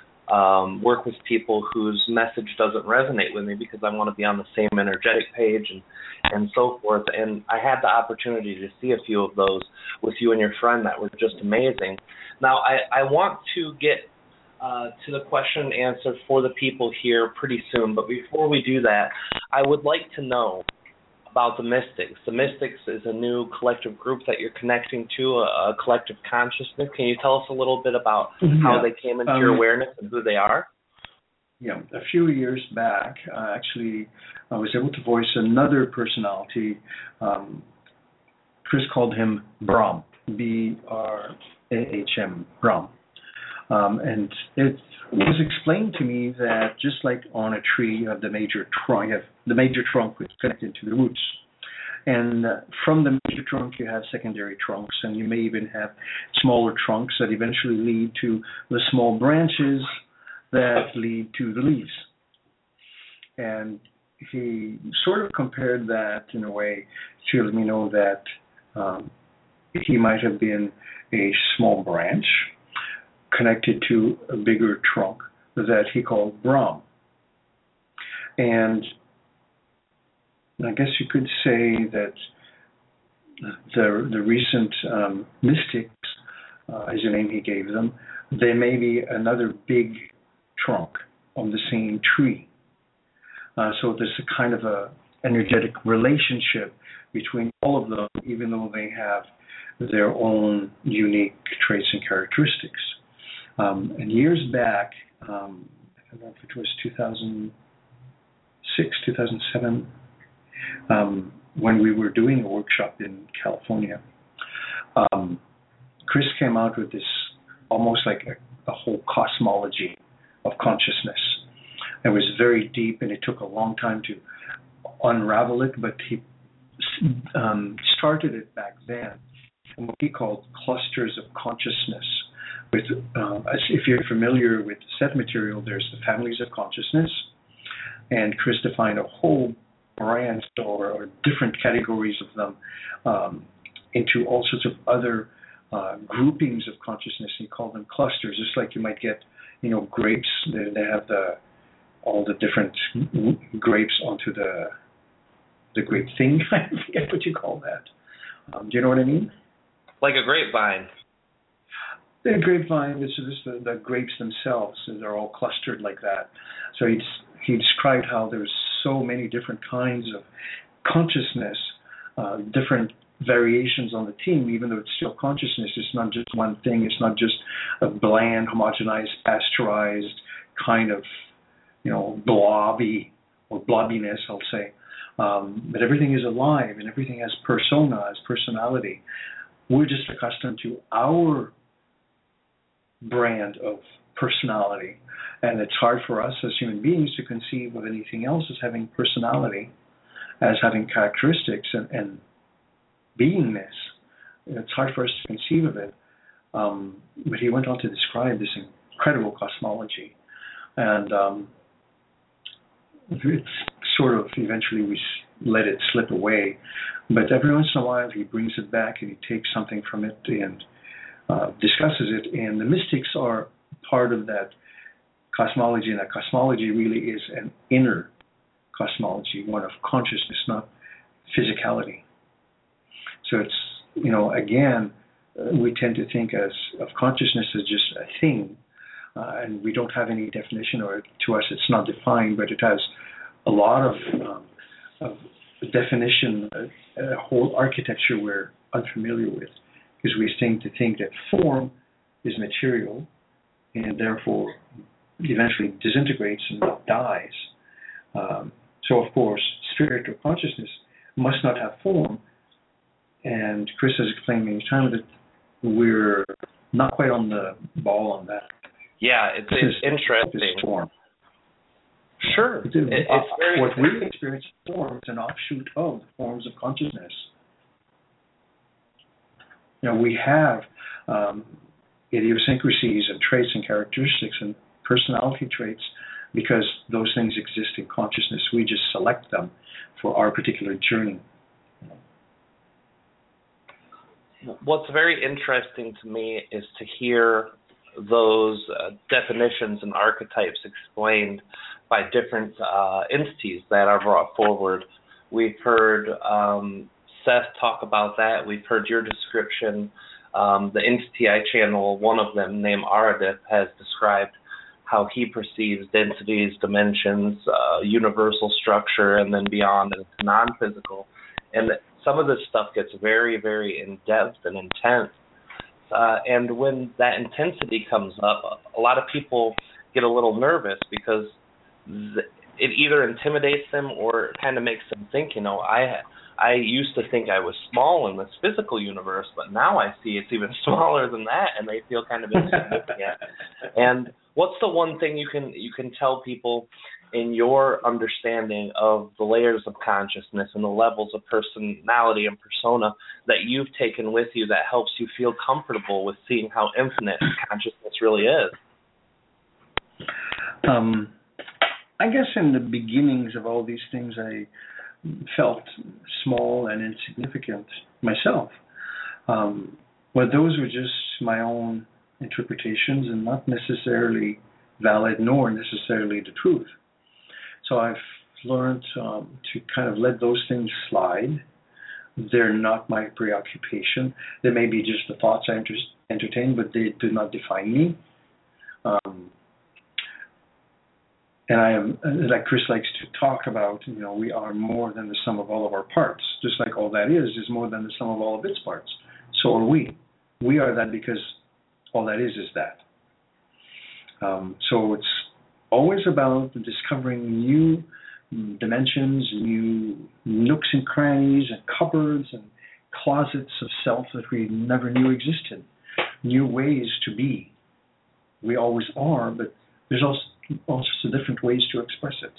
um, work with people whose message doesn't resonate with me because I want to be on the same energetic page and, and so forth. And I had the opportunity to see a few of those with you and your friend that were just amazing. Now, I, I want to get uh, to the question and answer for the people here pretty soon, but before we do that, I would like to know about the Mystics. The Mystics is a new collective group that you're connecting to, a, a collective consciousness. Can you tell us a little bit about yeah. how they came into um, your awareness and who they are? Yeah, a few years back, uh, actually, I was able to voice another personality. Um, Chris called him Brahm, B R A H M, Brahm. Um, and it was explained to me that just like on a tree, you have the major trunk, you have the major trunk which is connected to the roots. And uh, from the major trunk, you have secondary trunks, and you may even have smaller trunks that eventually lead to the small branches that lead to the leaves. And he sort of compared that in a way to let me know that um, he might have been a small branch connected to a bigger trunk that he called Brahm. And I guess you could say that the the recent um, mystics, uh, is the name he gave them, they may be another big trunk on the same tree. Uh, so there's a kind of a energetic relationship between all of them, even though they have their own unique traits and characteristics. Um, and years back, um, I don't know if it was two thousand six, two thousand seven, um, when we were doing a workshop in California, um, Chris came out with this almost like a, a whole cosmology of consciousness. It was very deep, and it took a long time to unravel it, but he um, started it back then in what he called clusters of consciousness. With, uh, if you're familiar with set material, there's the families of consciousness, and Chris defined a whole branch or, or different categories of them um, into all sorts of other uh, groupings of consciousness. He called them clusters, just like you might get, you know, grapes. They, they have the all the different grapes onto the the grape thing. I forget what you call that. Um, do you know what I mean? Like a grapevine. The grapevine, this is the, the grapes themselves, and they're all clustered like that. So he he described how there's so many different kinds of consciousness, uh, different variations on the team, even though it's still consciousness. It's not just one thing. It's not just a bland, homogenized, pasteurized kind of, you know, blobby or blobbiness, I'll say. Um, but everything is alive and everything has persona, has personality. We're just accustomed to our brand of personality. And it's hard for us as human beings to conceive of anything else as having personality, as having characteristics and, and beingness. It's hard for us to conceive of it. Um, but he went on to describe this incredible cosmology. And um, it's sort of, eventually we let it slip away. But every once in a while he brings it back and he takes something from it and uh, discusses it. And the mystics are part of that cosmology, and that cosmology really is an inner cosmology, one of consciousness, not physicality. So it's, you know, again, uh, we tend to think as of consciousness as just a thing, uh, and we don't have any definition, or to us it's not defined, but it has a lot of, um, of definition, a, a whole architecture we're unfamiliar with, because we tend to think that form is material, and therefore eventually disintegrates and dies. Um, so, of course, spirit or consciousness must not have form. And Chris has explained many times that we're not quite on the ball on that. Yeah, it's, it's interesting. It's form. Sure. It's, it, it's uh, very what we experience is form. It's an offshoot of the forms of consciousness. You know, we have um, idiosyncrasies and traits and characteristics and personality traits because those things exist in consciousness. We just select them for our particular journey. What's very interesting to me is to hear those uh, definitions and archetypes explained by different uh, entities that are brought forward. We've heard um, Seth talk about that. We've heard your description. Um, the entity I channel, one of them named Aradip, has described how he perceives densities, dimensions, uh, universal structure, and then beyond into non-physical. And some of this stuff gets very, very in-depth and intense. Uh, and when that intensity comes up, a lot of people get a little nervous because th- it either intimidates them or kind of makes them think, you know, I I used to think I was small in this physical universe, but now I see it's even smaller than that, and they feel kind of insignificant. And what's the one thing you can you can tell people in your understanding of the layers of consciousness and the levels of personality and persona that you've taken with you that helps you feel comfortable with seeing how infinite consciousness really is? Um, I guess in the beginnings of all these things, I felt small and insignificant myself. Um, but those were just my own interpretations and not necessarily valid nor necessarily the truth. So I've learned um, to kind of let those things slide. They're not my preoccupation. They may be just the thoughts I inter- entertain, but they do not define me. Um, and I am, like Chris likes to talk about, you know, we are more than the sum of all of our parts. Just like all that is, is more than the sum of all of its parts. So are we. We are that because all that is is that. Um, so it's always about discovering new dimensions, new nooks and crannies and cupboards and closets of self that we never knew existed, new ways to be. We always are, but there's also all sorts of different ways to express it.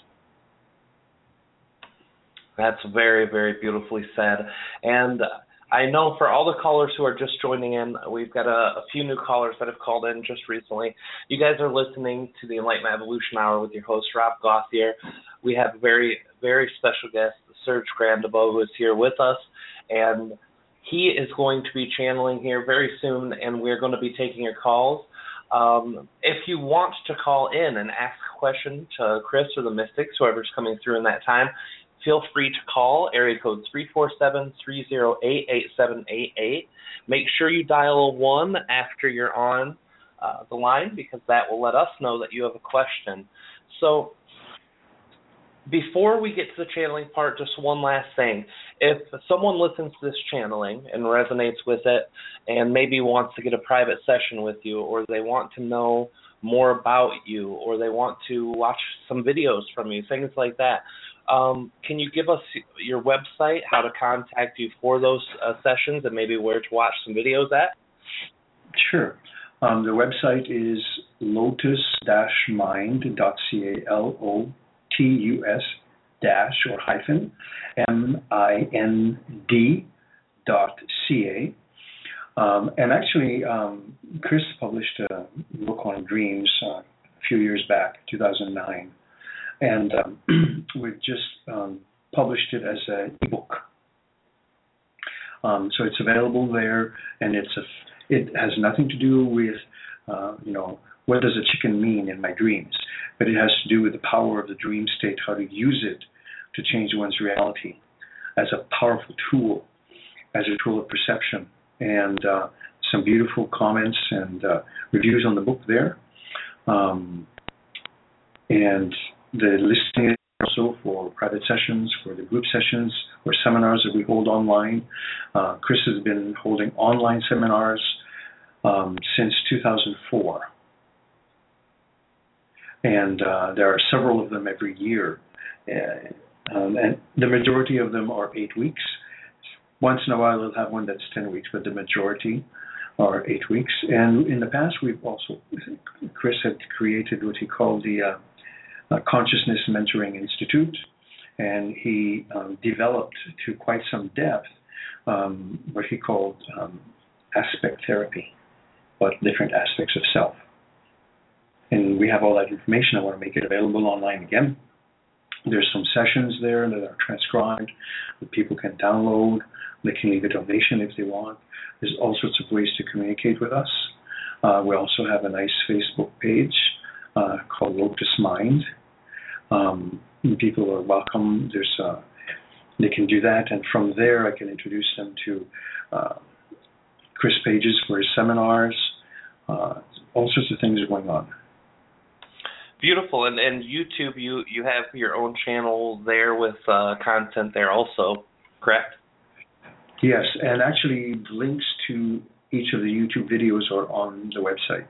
That's very, very beautifully said. And I know for all the callers who are just joining in, we've got a, a few new callers that have called in just recently. You guys are listening to the Enlightenment Evolution Hour with your host, Rob Gauthier. We have a very, very special guest, Serge Grandebo, who is here with us. And he is going to be channeling here very soon, and we're going to be taking your calls. Um, if you want to call in and ask a question to Chris or the Mystics, whoever's coming through in that time, feel free to call area code three four seven, three zero eight, eight seven eight eight. Make sure you dial a one after you're on uh, the line because that will let us know that you have a question. So before we get to the channeling part, just one last thing. If someone listens to this channeling and resonates with it and maybe wants to get a private session with you, or they want to know more about you, or they want to watch some videos from you, things like that, um, can you give us your website, how to contact you for those uh, sessions, and maybe where to watch some videos at? Sure. Um, the website is lotus dash mind dot c a, L O T U S dash or hyphen M I N D dot C A. Um, and actually, um, Chris published a book on dreams uh, a few years back, two thousand nine, and um, we've just um, published it as an ebook. Um, so it's available there, and it's a it has nothing to do with uh, you know, what does a chicken mean in my dreams, but it has to do with the power of the dream state, how to use it to change one's reality as a powerful tool, as a tool of perception. And uh, some beautiful comments and uh, reviews on the book there. Um, and the listing also for private sessions, for the group sessions, or seminars that we hold online. Uh, Chris has been holding online seminars um, since two thousand four. And uh, there are several of them every year. Uh, um, and the majority of them are eight weeks. Once in a while, we'll have one that's ten weeks, but the majority are eight weeks. And in the past, we've also, Chris had created what he called the uh, uh, Consciousness Mentoring Institute, and he um, developed to quite some depth um, what he called um, aspect therapy, but different aspects of self. And we have all that information. I want to make it available online again. There's some sessions there that are transcribed that people can download. They can leave a donation if they want. There's all sorts of ways to communicate with us. Uh, we also have a nice Facebook page uh, called Lotus Mind. Um, people are welcome. There's uh, they can do that, and from there I can introduce them to uh, Chris pages for his seminars. Uh, all sorts of things are going on. Beautiful. And and YouTube, you, you have your own channel there with uh, content there also, correct? Yes, and actually links to each of the YouTube videos are on the website.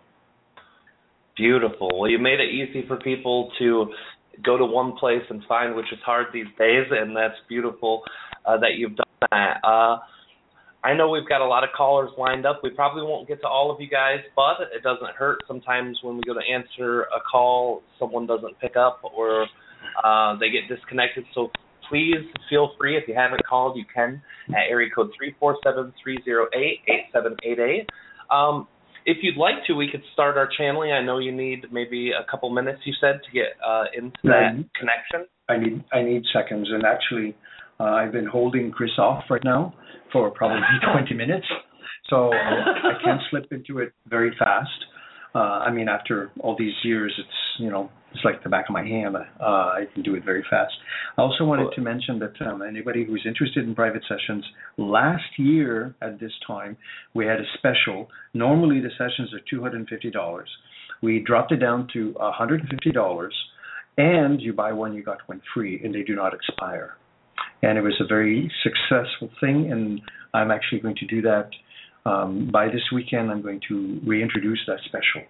Beautiful. Well, you made it easy for people to go to one place and find, which is hard these days, and that's beautiful uh, that you've done that. Uh, I know we've got a lot of callers lined up. We probably won't get to all of you guys, but it doesn't hurt. Sometimes when we go to answer a call, someone doesn't pick up or uh, they get disconnected. So please feel free. If you haven't called, you can at area code three four seven, three zero eight, eight seven eight eight. Um, if you'd like to, we could start our channeling. I know you need maybe a couple minutes, you said, to get uh, into that mm-hmm. connection. I need I need seconds, and actually uh, I've been holding Chris off right now for probably twenty minutes, so I can't slip into it very fast. Uh, I mean, after all these years, it's, you know, it's like the back of my hand. Uh, I can do it very fast. I also wanted to mention that um, anybody who's interested in private sessions, last year at this time, we had a special. Normally the sessions are two hundred fifty dollars. We dropped it down to one hundred fifty dollars, and you buy one, you got one free, and they do not expire. And it was a very successful thing, and I'm actually going to do that um, by this weekend. I'm going to reintroduce that special.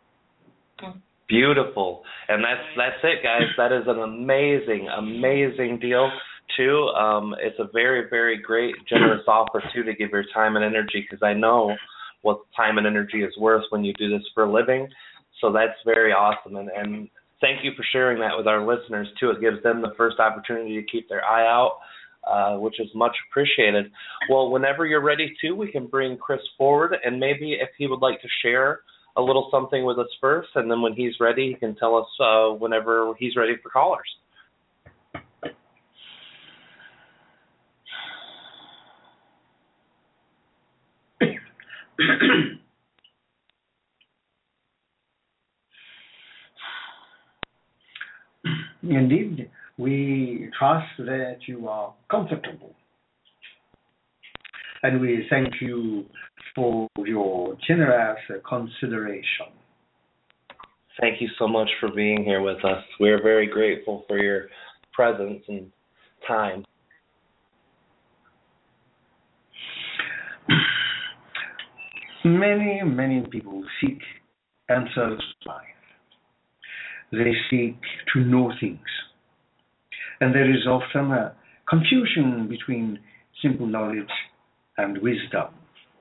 Beautiful. And that's that's it, guys. That is an amazing, amazing deal, too. Um, it's a very, very great, generous offer, too, to give your time and energy, because I know what time and energy is worth when you do this for a living. So that's very awesome. And, and thank you for sharing that with our listeners, too. It gives them the first opportunity to keep their eye out, uh, which is much appreciated. Well, whenever you're ready, too, we can bring Chris forward, and maybe if he would like to share a little something with us first, and then when he's ready, he can tell us uh, whenever he's ready for callers. Indeed, we trust that you are comfortable, and we thank you for your generous consideration. Thank you so much for being here with us. We're very grateful for your presence and time. Many, many people seek answers in life. They seek to know things. And there is often a confusion between simple knowledge and wisdom.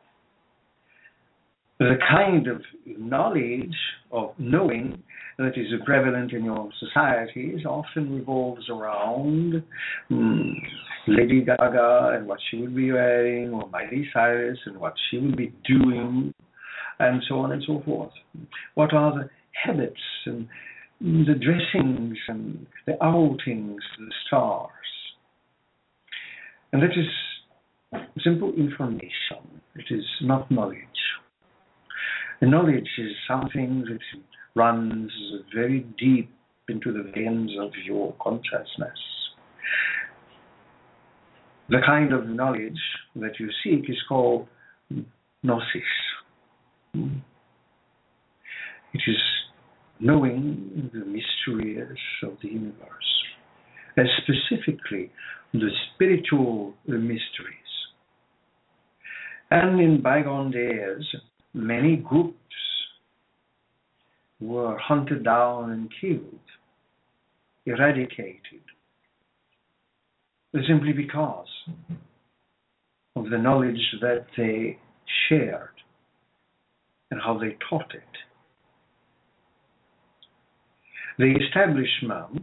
The kind of knowledge, of knowing, that is prevalent in your societies often revolves around um, Lady Gaga and what she will be wearing, or Miley Cyrus and what she will be doing, and so on and so forth. What are the habits and the dressings and the outings, the stars? And that is simple information. It is not knowledge. The knowledge is something that runs very deep into the veins of your consciousness. The kind of knowledge that you seek is called gnosis. It is knowing the mysteries of the universe, and specifically the spiritual mysteries. And in bygone days, many groups were hunted down and killed, eradicated, simply because of the knowledge that they shared and how they taught it. The establishment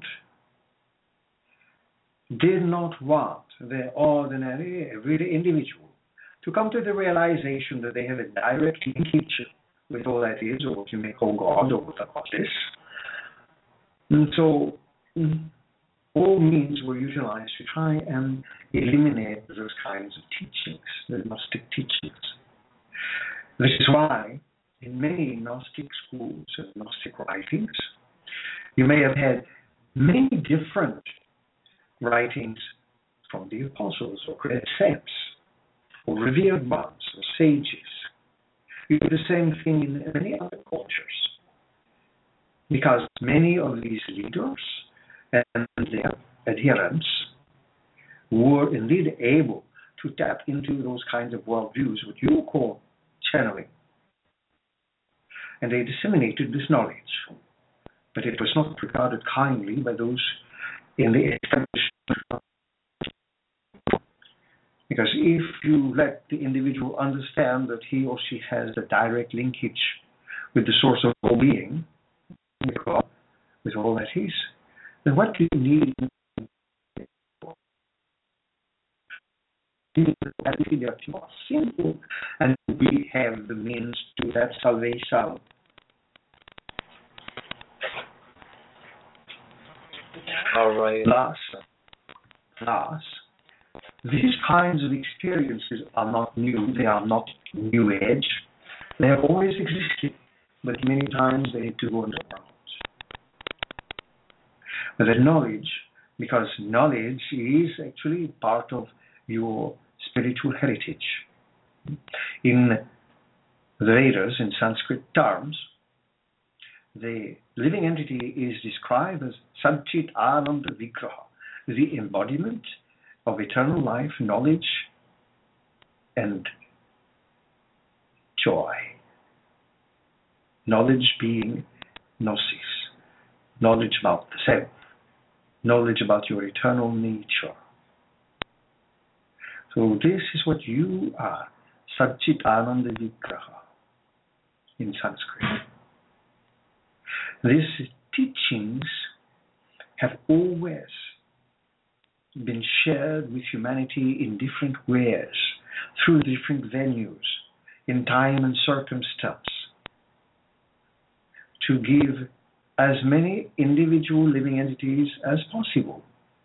did not want the ordinary, everyday individual to come to the realization that they have a direct linkage with all that is, or what you may call God, or what the God is. And so all means were utilized to try and eliminate those kinds of teachings, the Gnostic teachings. This is why in many Gnostic schools and Gnostic writings, you may have had many different writings from the apostles or great saints or revered ones or sages. You do the same thing in many other cultures, because many of these leaders and their adherents were indeed able to tap into those kinds of worldviews, what you call channeling. And they disseminated this knowledge. But it was not regarded kindly by those in the establishment. Because if you let the individual understand that he or she has a direct linkage with the source of all being, with God, with all that is, then what do you need? That is more simple, and we have the means to that salvation. All right. Thus, thus, these kinds of experiences are not new. They are not new age. They have always existed, but many times they need to go underground. But the knowledge, because knowledge is actually part of your spiritual heritage. In the Vedas, in Sanskrit terms, the living entity is described as Satchit Ananda Vigraha, the embodiment of eternal life, knowledge, and joy. Knowledge being gnosis, knowledge about the self, knowledge about your eternal nature. So this is what you are, Satchit Ananda Vigraha in Sanskrit. These teachings have always been shared with humanity in different ways, through different venues, in time and circumstance, to give as many individual living entities as possible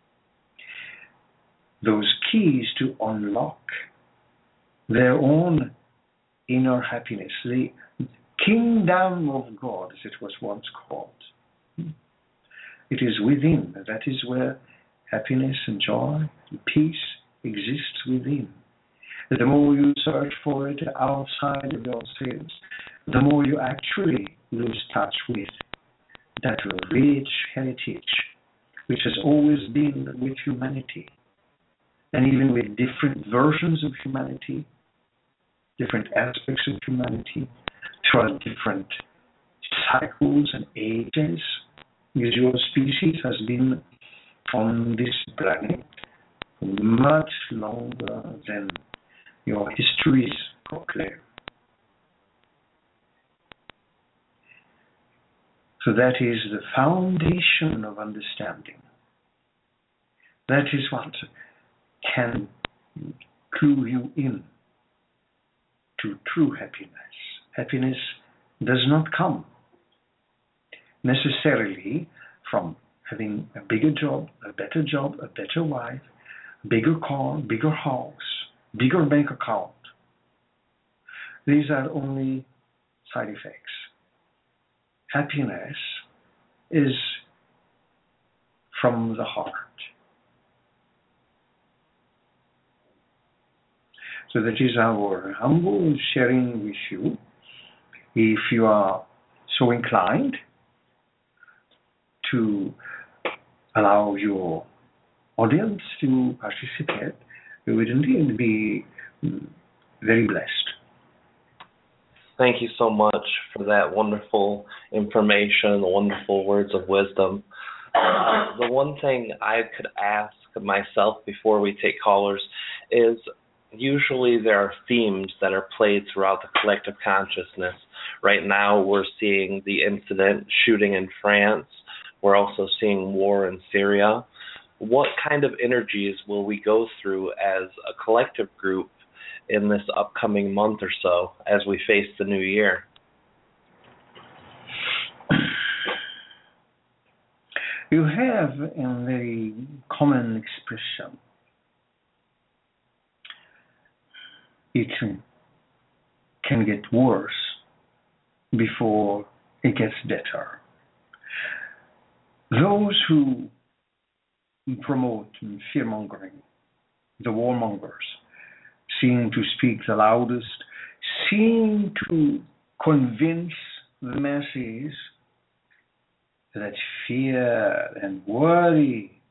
those keys to unlock their own inner happiness, the kingdom of God, as it was once called. It is within. That is where happiness and joy and peace exists within. The more you search for it outside of yourselves, the more you actually lose touch with that rich heritage which has always been with humanity, and even with different versions of humanity, different aspects of humanity, throughout different cycles and ages, because your species has been on this planet much longer than your histories proclaim. So that is the foundation of understanding. That is what can clue you in to true happiness. Happiness does not come necessarily from having a bigger job, a better job, a better wife, bigger car, bigger house, bigger bank account. These are only side effects. Happiness is from the heart. So that is our humble sharing with you. If you are so inclined to allow your audience to participate, we would indeed be very blessed. Thank you so much for that wonderful information, wonderful words of wisdom. Uh, the one thing I could ask myself before we take callers is, usually there are themes that are played throughout the collective consciousness. Right now we're seeing the incident shooting in France. We're also seeing war in Syria. What kind of energies will we go through as a collective group in this upcoming month or so as we face the new year? You have a very common expression. It can get worse before it gets better. Those who promote fear-mongering, the warmongers, seem to speak the loudest, seem to convince the masses that fear and worry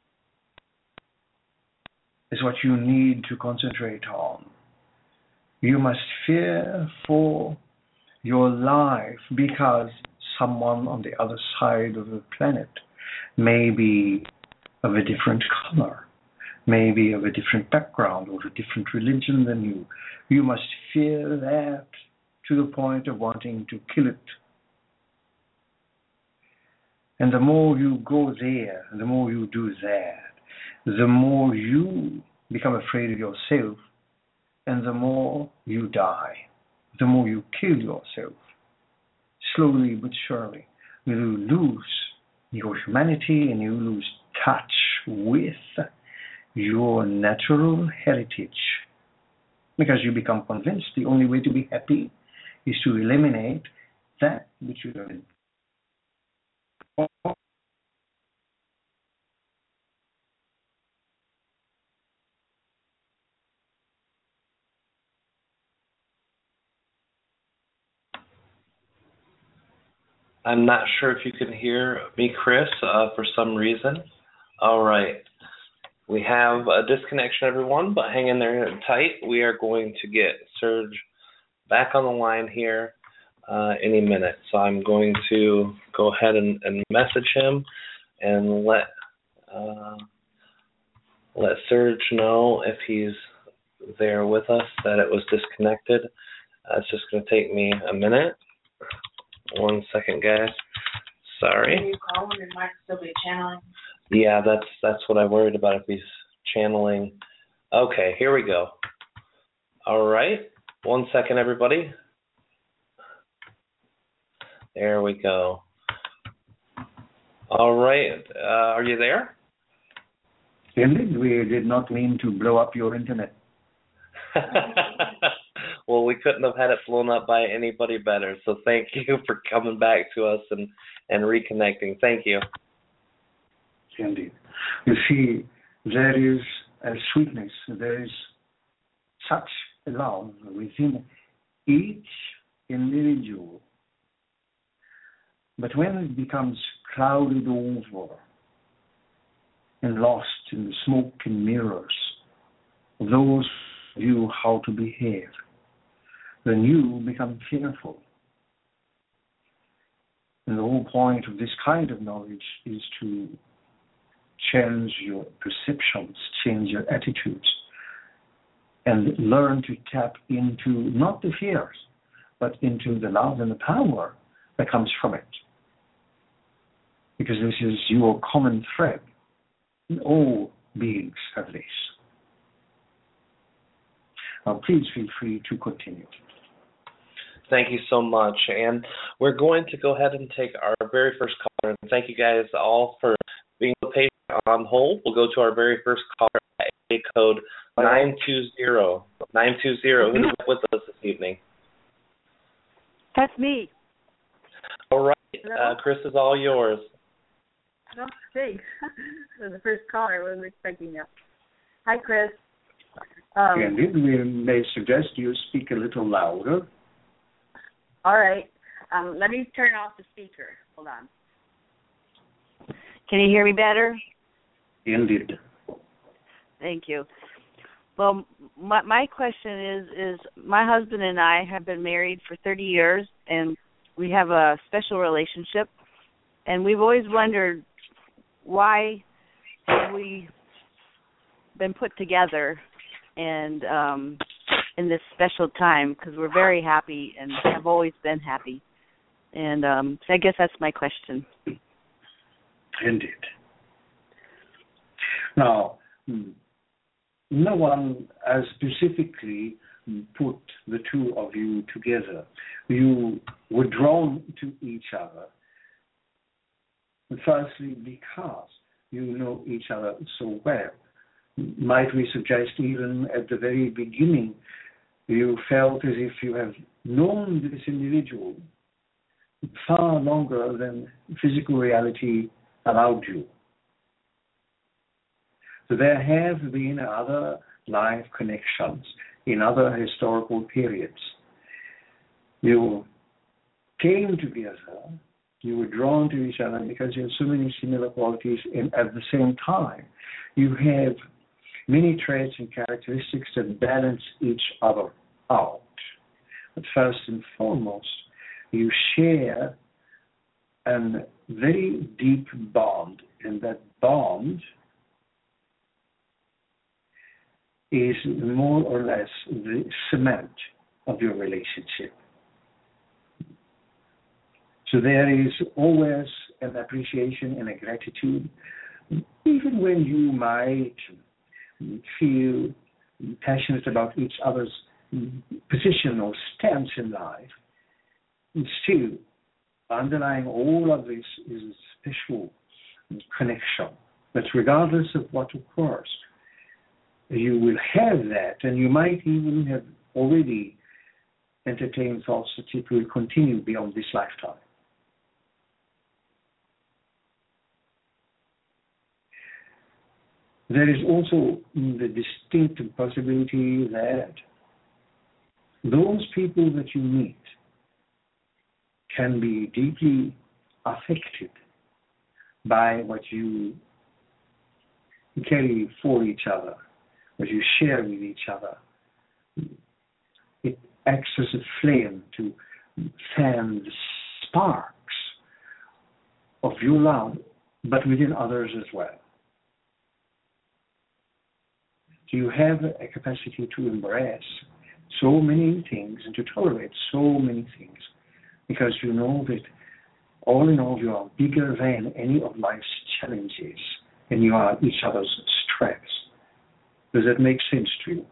is what you need to concentrate on. You must fear for your life because someone on the other side of the planet may be of a different color, may be of a different background or a different religion than you. You must fear that to the point of wanting to kill it. And the more you go there, the more you do that, the more you become afraid of yourself, and the more you die, the more you kill yourself. Slowly but surely, you lose your humanity and you lose touch with your natural heritage. Because you become convinced the only way to be happy is to eliminate that which you don't. I'm not sure if you can hear me, Chris, uh, for some reason. All right. We have a disconnection, everyone, but hang in there tight. We are going to get Serge back on the line here uh, any minute. So I'm going to go ahead and, and message him and let uh, let Serge know if he's there with us that it was disconnected. Uh, it's just going to take me a minute. One second, guys. Sorry. Can you call him and might still be channeling? Yeah, that's that's what I worried about, if he's channeling. Okay, here we go. All right. One second, everybody. There we go. All right. Uh, are you there? Indeed, we did not mean to blow up your internet. Well, we couldn't have had it blown up by anybody better. So thank you for coming back to us and, and reconnecting. Thank you. Indeed. You see, there is a sweetness, there is such love within each individual But when it becomes clouded over and lost in the smoke and mirrors of those who knew how to behave, then you become fearful. And the whole point of this kind of knowledge is to change your perceptions, change your attitudes, and learn to tap into not the fears, but into the love and the power that comes from it. Because this is your common thread. All beings have this. Now, please feel free to continue. Thank you so much. And we're going to go ahead and take our very first caller. And thank you guys all for being patient on hold. We'll go to our very first caller, area code nine two zero. nine two zero. Who's with us this evening? That's me. All right. Uh, Chris is all yours. Oh, thanks. The first caller, I wasn't expecting that. Hi, Chris. Um, and we may suggest you speak a little louder. All right. Um, let me turn off the speaker. Hold on. Can you hear me better? Indeed. Thank you. Well, my, my question is, is my husband and I have been married for thirty years, and we have a special relationship, and we've always wondered why have we been put together and um, in this special time, because we're very happy and have always been happy. And um, so I guess that's my question. Indeed. Now, no one has specifically put the two of you together. You were drawn to each other, firstly because you know each other so well. Might we suggest even at the very beginning you felt as if you have known this individual far longer than physical reality allowed you. So there have been other life connections in other historical periods. You came together, you were drawn to each other because you have so many similar qualities, and at the same time you have many traits and characteristics that balance each other out. But first and foremost, you share a very deep bond, and that bond is more or less the cement of your relationship. So there is always an appreciation and a gratitude, even when you might feel passionate about each other's position or stance in life. Still, underlying all of this is a special connection that regardless of what occurs, you will have that, and you might even have already entertained thoughts that it will continue beyond this lifetime. There is also the distinct possibility that those people that you meet can be deeply affected by what you carry for each other, what you share with each other. It acts as a flame to fan the sparks of your love, but within others as well. So you have a capacity to embrace so many things and to tolerate so many things, because you know that all in all you are bigger than any of life's challenges, and you are each other's strengths. Does that make sense to you?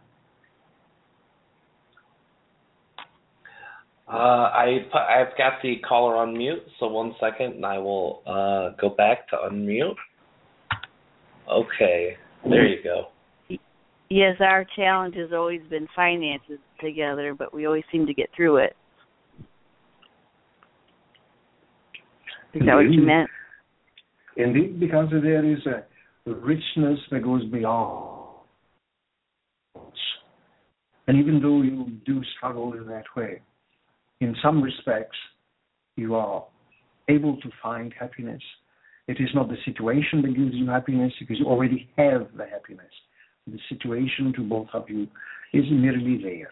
Uh, I put, I've got the caller on mute, so one second, and I will uh, go back to unmute. Okay, there you go. Yes, our challenge has always been finances together, but we always seem to get through it. Is that what you meant? Indeed, because there is a richness that goes beyond. And even though you do struggle in that way, in some respects, you are able to find happiness. It is not the situation that gives you happiness, because you already have the happiness. The situation to both of you is merely there.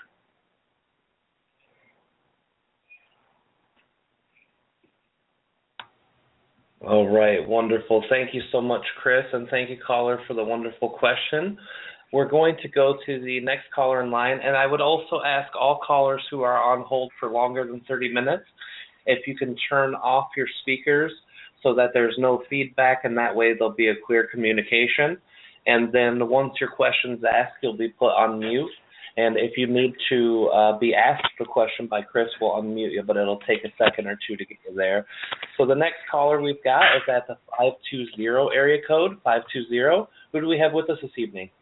All right, wonderful. Thank you so much, Chris, and thank you, caller, for the wonderful question. We're going to go to the next caller in line, and I would also ask all callers who are on hold for longer than thirty minutes if you can turn off your speakers so that there's no feedback, and that way there'll be a clear communication. And then once your question's asked, you'll be put on mute. And if you need to uh, be asked the question by Chris, we'll unmute you, but it'll take a second or two to get you there. So the next caller we've got is at the five two zero area code, five two zero. Who do we have with us this evening?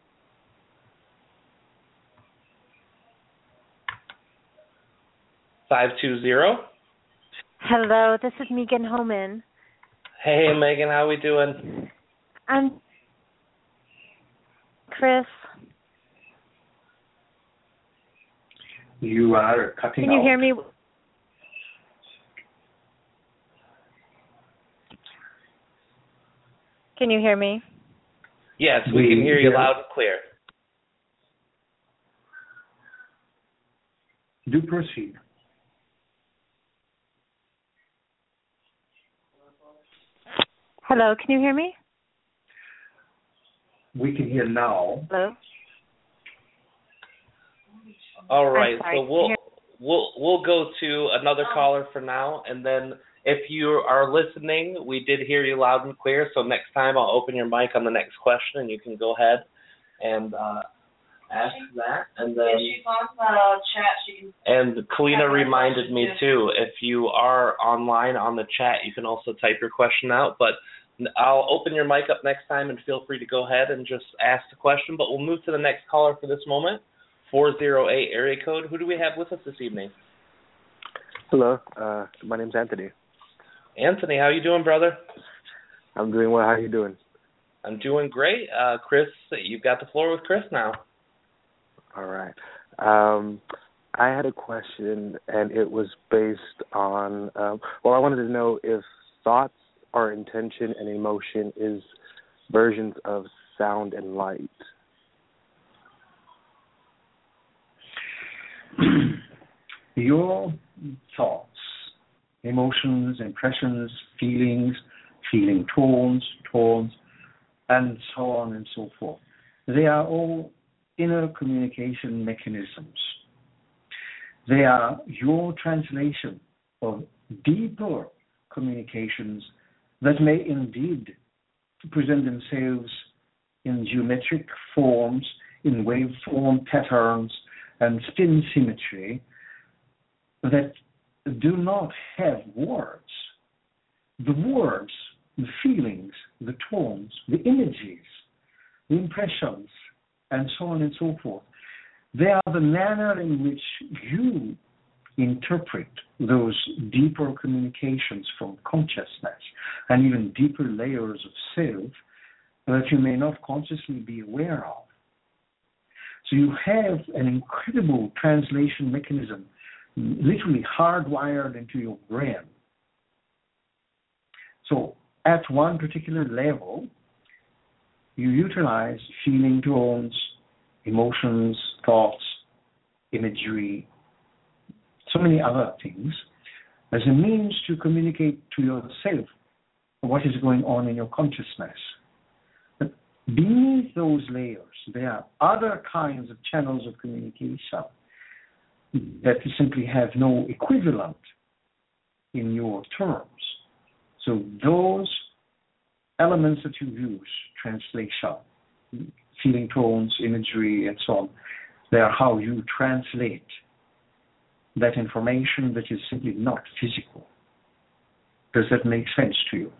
five two zero. Hello, this is Megan Homan. Hey, Megan, how we doing? I'm Chris. You are cutting Can you out. hear me? Can you hear me? Yes, we, we can hear you loud and clear. Do proceed. Hello, can you hear me? We can hear now. Hello? All right, sorry, so we'll we'll we'll go to another caller for now, and then if you are listening, we did hear you loud and clear. So next time I'll open your mic on the next question, and you can go ahead and uh, ask that. And then yeah, she's on the chat. She can. And Kalina reminded me too. If you are online on the chat, you can also type your question out. But I'll open your mic up next time, and feel free to go ahead and just ask the question. But we'll move to the next caller for this moment. four zero eight area code. Who do we have with us this evening? Hello, uh, my name's Anthony. Anthony, how you doing, brother? I'm doing well. How are you doing? I'm doing great. Uh, Chris, you've got the floor with Chris now. All right. Um, I had a question, and it was based on, um, well, I wanted to know if thoughts or intention and emotion is versions of sound and light. Your thoughts, emotions, impressions, feelings, feeling tones, tones, and so on and so forth. They are all inner communication mechanisms. They are your translation of deeper communications that may indeed present themselves in geometric forms, in waveform patterns, and spin symmetry that do not have words. The words, the feelings, the tones, the images, the impressions, and so on and so forth, they are the manner in which you interpret those deeper communications from consciousness and even deeper layers of self that you may not consciously be aware of. So you have an incredible translation mechanism literally hardwired into your brain. So at one particular level, you utilize feeling tones, emotions, thoughts, imagery, so many other things as a means to communicate to yourself what is going on in your consciousness. But beneath those layers, there are other kinds of channels of communication that simply have no equivalent in your terms. So those elements that you use, translation, feeling tones, imagery, and so on, they are how you translate that information that is simply not physical. Does that make sense to you?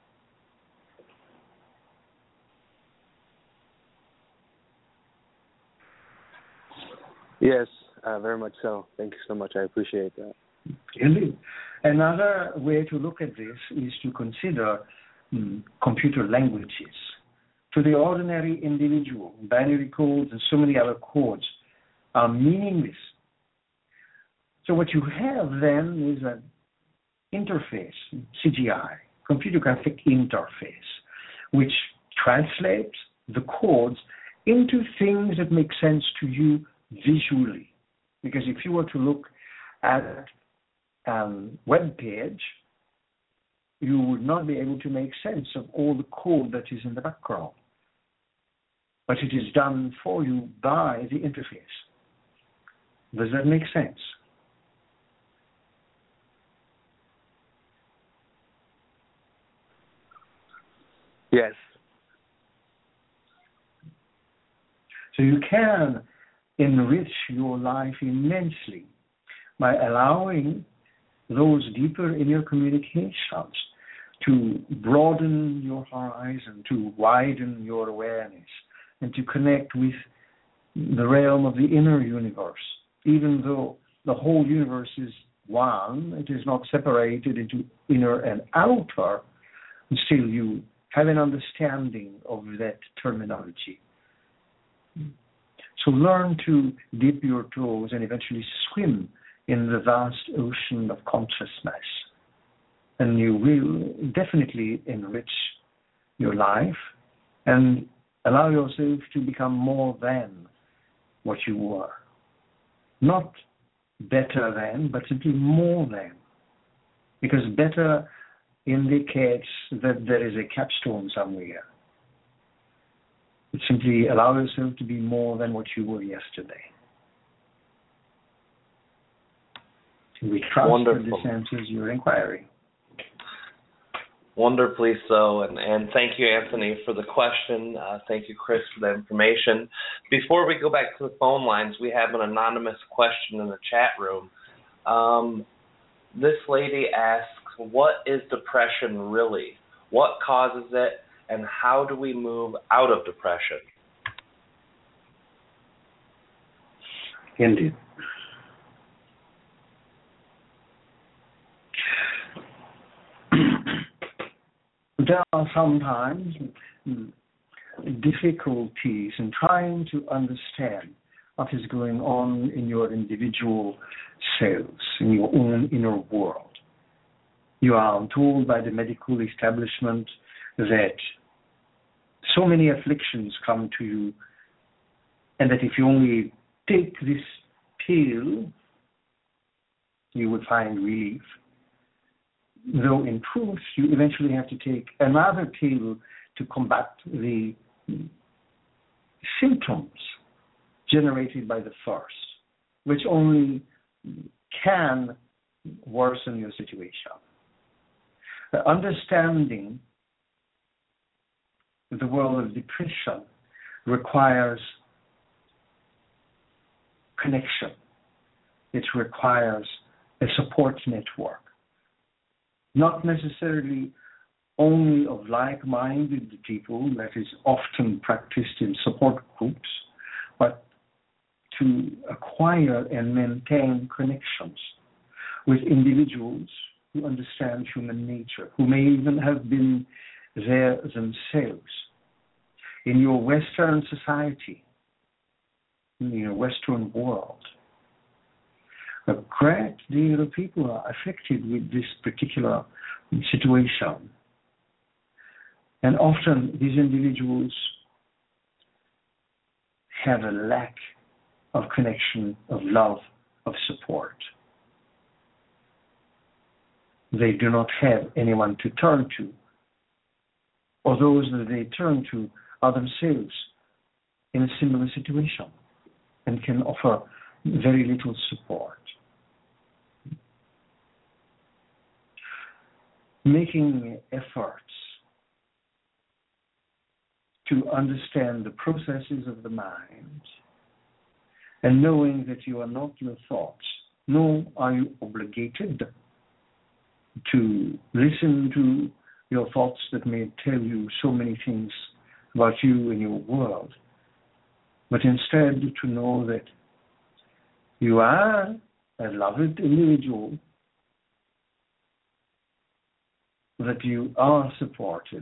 Yes, uh, very much so. Thank you so much. I appreciate that. Indeed. Another way to look at this is to consider mm, computer languages. To the ordinary individual, binary codes and so many other codes are meaningless. So what you have then is a interface, C G I, computer graphic interface, which translates the codes into things that make sense to you visually. Because if you were to look at a web page, you would not be able to make sense of all the code that is in the background. But it is done for you by the interface. Does that make sense? Yes. So you can enrich your life immensely by allowing those deeper inner communications to broaden your horizon, to widen your awareness, and to connect with the realm of the inner universe. Even though the whole universe is one, it is not separated into inner and outer, and still you have an understanding of that terminology. So learn to dip your toes and eventually swim in the vast ocean of consciousness. And you will definitely enrich your life and allow yourself to become more than what you were. Not better than, but simply more than. Because better indicates that there is a capstone somewhere. Simply allow yourself to be more than what you were yesterday. We trust Wonderful. that this answers your inquiry. Wonderfully so, and, and thank you, Anthony, for the question. Uh, thank you, Chris, for the information. Before we go back to the phone lines, we have an anonymous question in the chat room. Um, this lady asks, what is depression really? What causes it, and how do we move out of depression? Indeed. There are sometimes difficulties in trying to understand what is going on in your individual selves, in your own inner world. You are told by the medical establishment that so many afflictions come to you, and that if you only take this pill, you will find relief. Though in truth, you eventually have to take another pill to combat the symptoms generated by the first, which only can worsen your situation. The understanding the world of depression requires connection. It requires a support network. Not necessarily only of like-minded people, that is often practiced in support groups, but to acquire and maintain connections with individuals who understand human nature, who may even have been there themselves. In your Western society, in your Western world, a great deal of people are affected with this particular situation. And often these individuals have a lack of connection, of love, of support. They do not have anyone to turn to, or those that they turn to are themselves in a similar situation and can offer very little support. Making efforts to understand the processes of the mind and knowing that you are not your thoughts, nor are you obligated to listen to your thoughts that may tell you so many things about you and your world, but instead to know that you are a loved individual, that you are supported.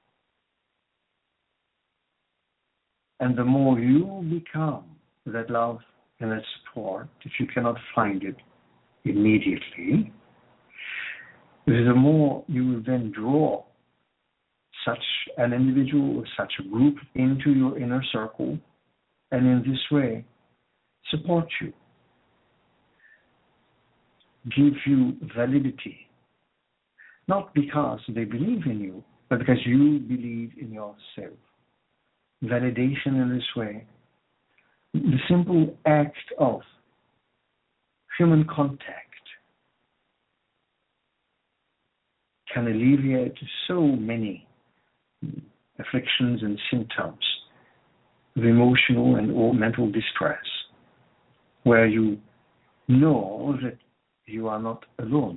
And the more you become that love and that support, if you cannot find it immediately, the more you will then draw such an individual or such a group into your inner circle, and in this way support you, give you validity, not because they believe in you, but because you believe in yourself. Validation in this way, the simple act of human contact can alleviate so many afflictions and symptoms of emotional and or mental distress, where you know that you are not alone.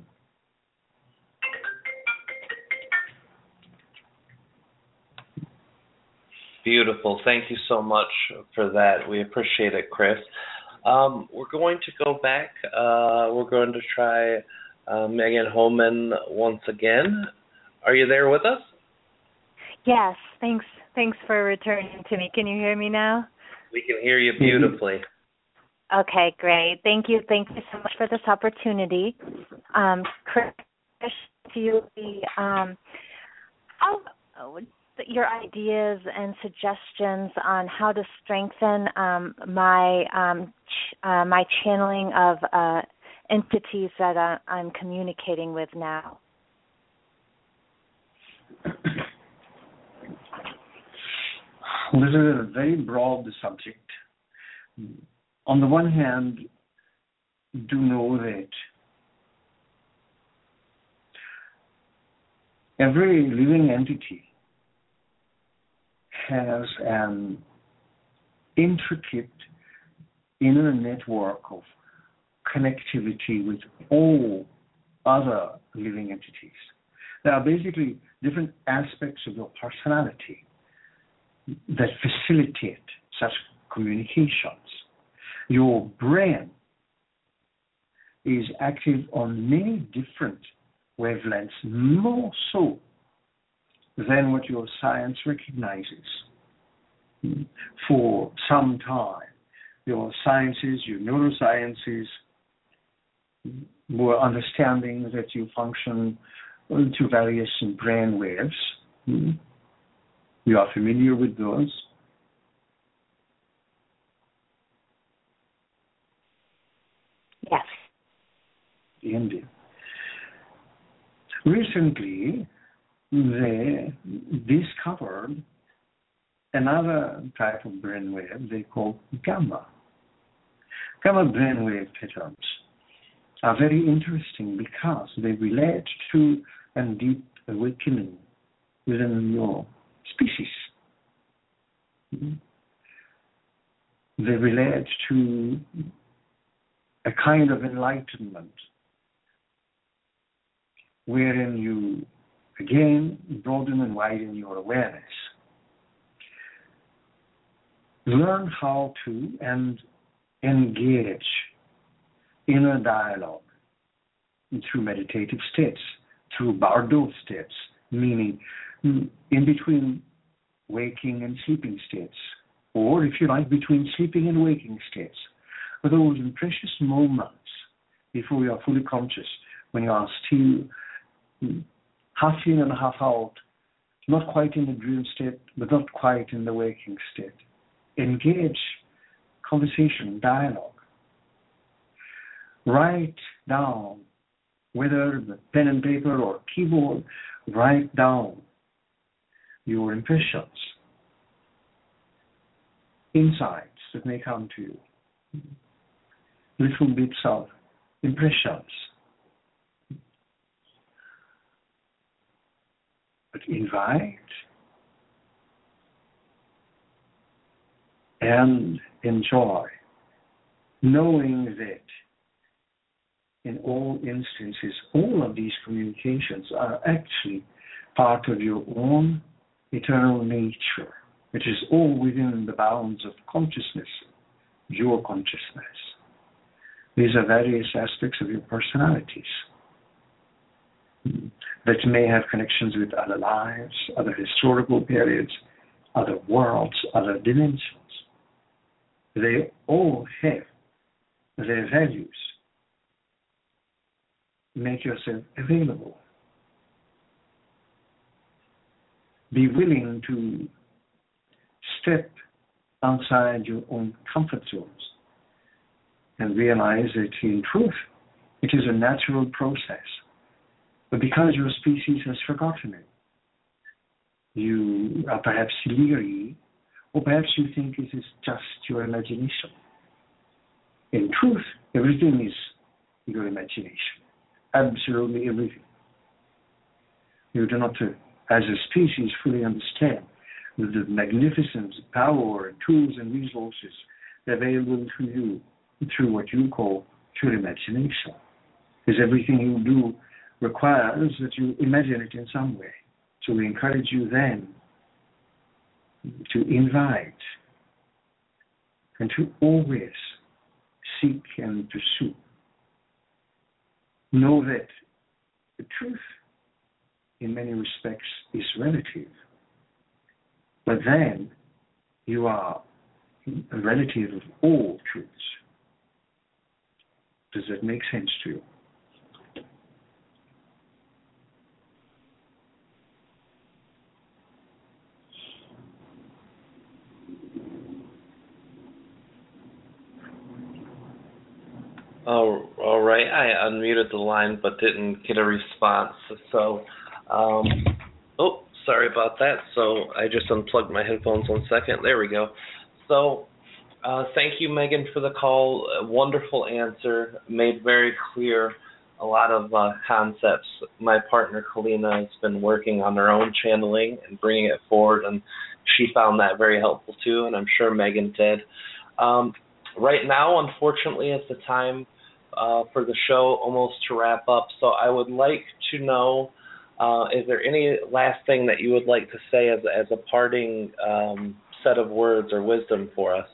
Beautiful. Thank you so much for that. We appreciate it, Chris. Um, we're going to go back. Uh, we're going to try uh, Megan Homan once again. Are you there with us? Yes. Thanks. Thanks for returning to me. Can you hear me now? We can hear you beautifully. Okay, great. Thank you. Thank you so much for this opportunity. Um, Chris, to you, um, how, your ideas and suggestions on how to strengthen um, my um, ch- uh, my channeling of uh, entities that I, I'm communicating with now. This is a very broad subject. On the one hand, do know that every living entity has an intricate inner network of connectivity with all other living entities. There are basically different aspects of your personality that facilitate such communications. Your brain is active on many different wavelengths, more so than what your science recognizes. For some time, your sciences, your neurosciences, were understanding that you function to various brain waves. You are familiar with those. Yes. Indeed. Recently, they discovered another type of brainwave they call gamma. Gamma brainwave patterns are very interesting because they relate to a deep awakening within your species. They relate to a kind of enlightenment wherein you again broaden and widen your awareness. Learn how to and engage inner dialogue through meditative states, through bardo states, meaning in between waking and sleeping states, or if you like, between sleeping and waking states. Those precious moments before you are fully conscious, when you are still half in and half out, not quite in the dream state, but not quite in the waking state. Engage conversation, dialogue. Write down, whether the pen and paper or keyboard, write down your impressions, insights that may come to you, little bits of impressions. But invite and enjoy, knowing that in all instances, all of these communications are actually part of your own eternal nature, which is all within the bounds of consciousness, your consciousness. These are various aspects of your personalities that may have connections with other lives, other historical periods, other worlds, other dimensions. They all have their values. Make yourself available Be willing to step outside your own comfort zones and realize that in truth, it is a natural process. But because your species has forgotten it, you are perhaps leery, or perhaps you think it is just your imagination. In truth, everything is your imagination. Absolutely everything. You do not, uh, as a species, fully understand the magnificent power, tools, and resources available to you through what you call pure imagination. Because everything you do requires that you imagine it in some way. So we encourage you then to invite and to always seek and pursue. Know that the truth, in many respects, is relative. But then you are a relative of all truths. Does that make sense to you? Oh, all right. I unmuted the line but didn't get a response. So, um, oh, sorry about that. So I just unplugged my headphones one second. There we go. So uh, thank you, Megan, for the call. A wonderful answer. Made very clear a lot of uh, concepts. My partner, Kalina, has been working on her own channeling and bringing it forward, and she found that very helpful too, and I'm sure Megan did. Um, right now, unfortunately, is the time Uh, for the show almost to wrap up. So I would like to know, uh, is there any last thing that you would like to say as, as a parting um, set of words or wisdom for us?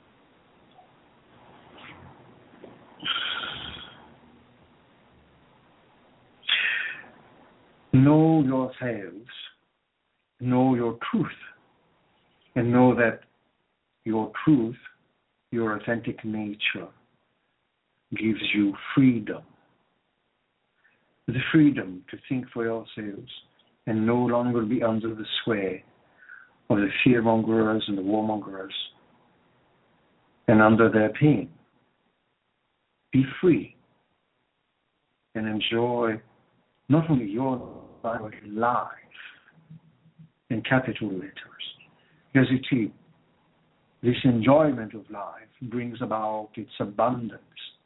Know yourselves, know your truth, and know that your truth, your authentic nature, gives you freedom. The freedom to think for yourselves and no longer be under the sway of the fearmongers and the warmongers and under their pain. Be free and enjoy not only your life, but life in capital letters. Because you see, this enjoyment of life brings about its abundance.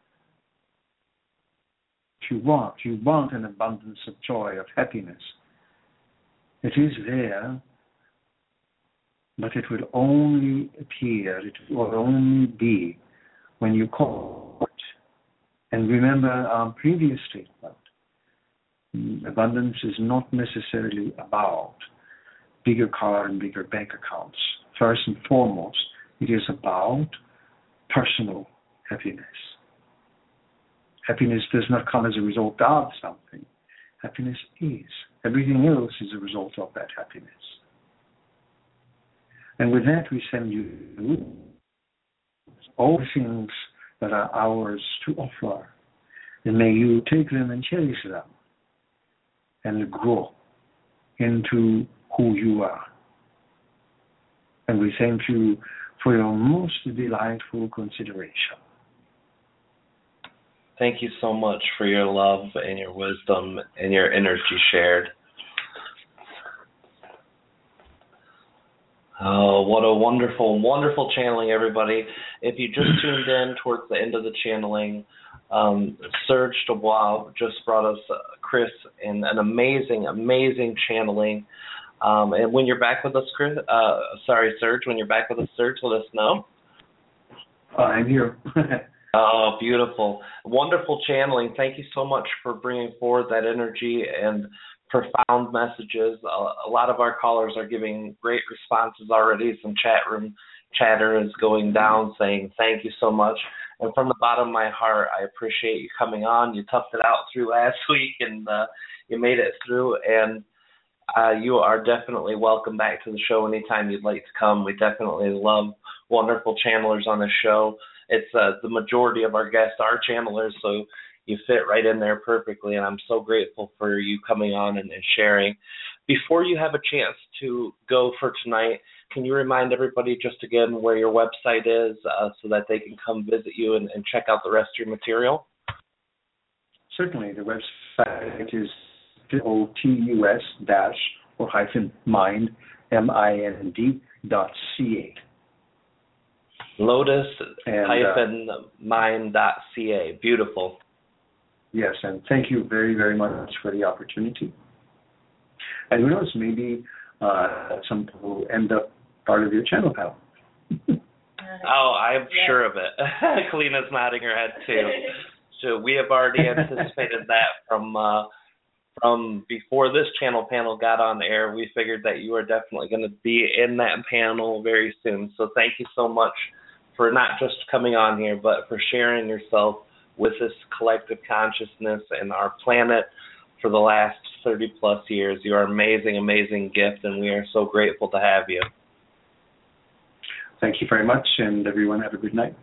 You want. You want an abundance of joy, of happiness. It is there, but it will only appear, it will only be when you call it. And remember our previous statement, abundance is not necessarily about bigger car and bigger bank accounts. First and foremost, it is about personal happiness. Happiness does not come as a result of something. Happiness is. Everything else is a result of that happiness. And with that, we send you all things that are ours to offer. And may you take them and cherish them and grow into who you are. And we thank you for your most delightful consideration. Thank you so much for your love and your wisdom and your energy shared. Oh, what a wonderful, wonderful channeling, everybody. If you just tuned in towards the end of the channeling, um, Serge Dubois just brought us uh, Chris in an amazing, amazing channeling. Um, and when you're back with us, Chris, uh, sorry, Serge, when you're back with us, Serge, let us know. Uh, I'm here. Oh, beautiful. Wonderful channeling. Thank you so much for bringing forward that energy and profound messages. A, a lot of our callers are giving great responses already. Some chat room chatter is going down saying thank you so much. And from the bottom of my heart, I appreciate you coming on. You toughed it out through last week, and uh, you made it through. And uh, you are definitely welcome back to the show anytime you'd like to come. We definitely love wonderful channelers on the show. It's uh, the majority of our guests are channelers, so you fit right in there perfectly, and I'm so grateful for you coming on and, and sharing. before you have a chance to go for tonight, can you remind everybody just again where your website is uh, so that they can come visit you and, and check out the rest of your material? Certainly. The website is O T U S dash or hyphen mind, M I N D dot C A. Lotus and, hyphen uh, mind dot C A. Beautiful. Yes, and thank you very, very much for the opportunity. And who knows, maybe uh, some people will end up part of your channel panel. Oh, I'm yeah. sure of it. Kalina's nodding her head too. So we have already anticipated that from uh, from before this channel panel got on air. We figured that you are definitely going to be in that panel very soon. So thank you so much for not just coming on here, but for sharing yourself with this collective consciousness and our planet for the last thirty plus years. You are an amazing, amazing gift, and we are so grateful to have you. Thank you very much, and everyone have a good night.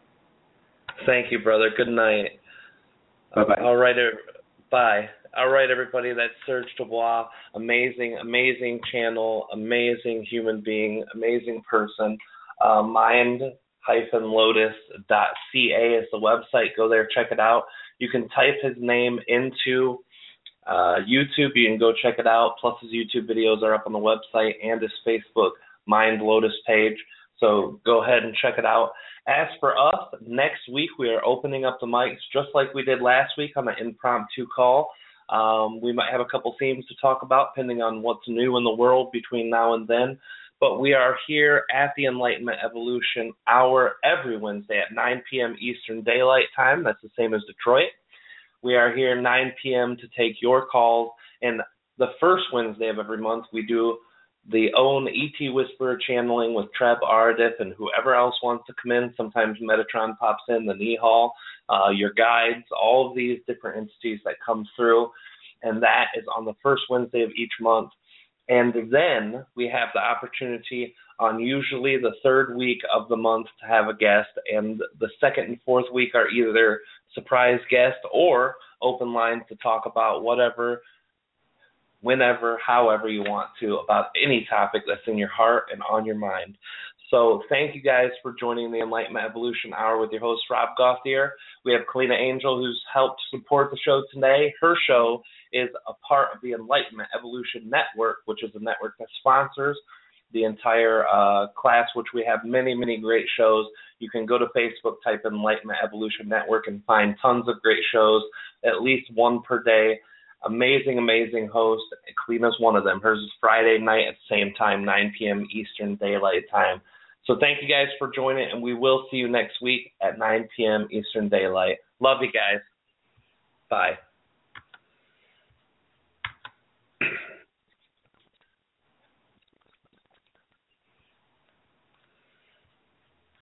Thank you, brother. Good night. Bye-bye. All right, bye. All right, everybody, that's Serge Dubois. Amazing, amazing channel, amazing human being, amazing person. Uh, mind dash lotus dot C A is the website. Go there, check it out. You can type his name into uh, YouTube. You can go check it out. Plus, his YouTube videos are up on the website and his Facebook Mind Lotus page. So go ahead and check it out. As for us, next week we are opening up the mics just like we did last week on an impromptu call. Um, we might have a couple themes to talk about depending on what's new in the world between now and then. But we are here at the Enlightenment Evolution Hour every Wednesday at nine p.m. Eastern Daylight Time. That's the same as Detroit. We are here nine p.m. to take your calls. And the first Wednesday of every month, we do the own E T Whisperer channeling with Treb Ardith and whoever else wants to come in. Sometimes Metatron pops in, the Nihal, uh, your guides, all of these different entities that come through. And that is on the first Wednesday of each month. And then we have the opportunity on usually the third week of the month to have a guest. And the second and fourth week are either surprise guest or open lines to talk about whatever, whenever, however you want to, about any topic that's in your heart and on your mind. So thank you guys for joining the Enlightenment Evolution Hour with your host, Rob Gauthier. We have Kalina Angel, who's helped support the show today. Her show is a part of the Enlightenment Evolution Network, which is a network that sponsors the entire uh, class, which we have many, many great shows. You can go to Facebook, type in Enlightenment Evolution Network, and find tons of great shows, at least one per day. Amazing, amazing host. Kalina's one of them. Hers is Friday night at the same time, nine p.m. Eastern Daylight Time. So thank you guys for joining, and we will see you next week at nine p.m. Eastern Daylight. Love you guys. Bye.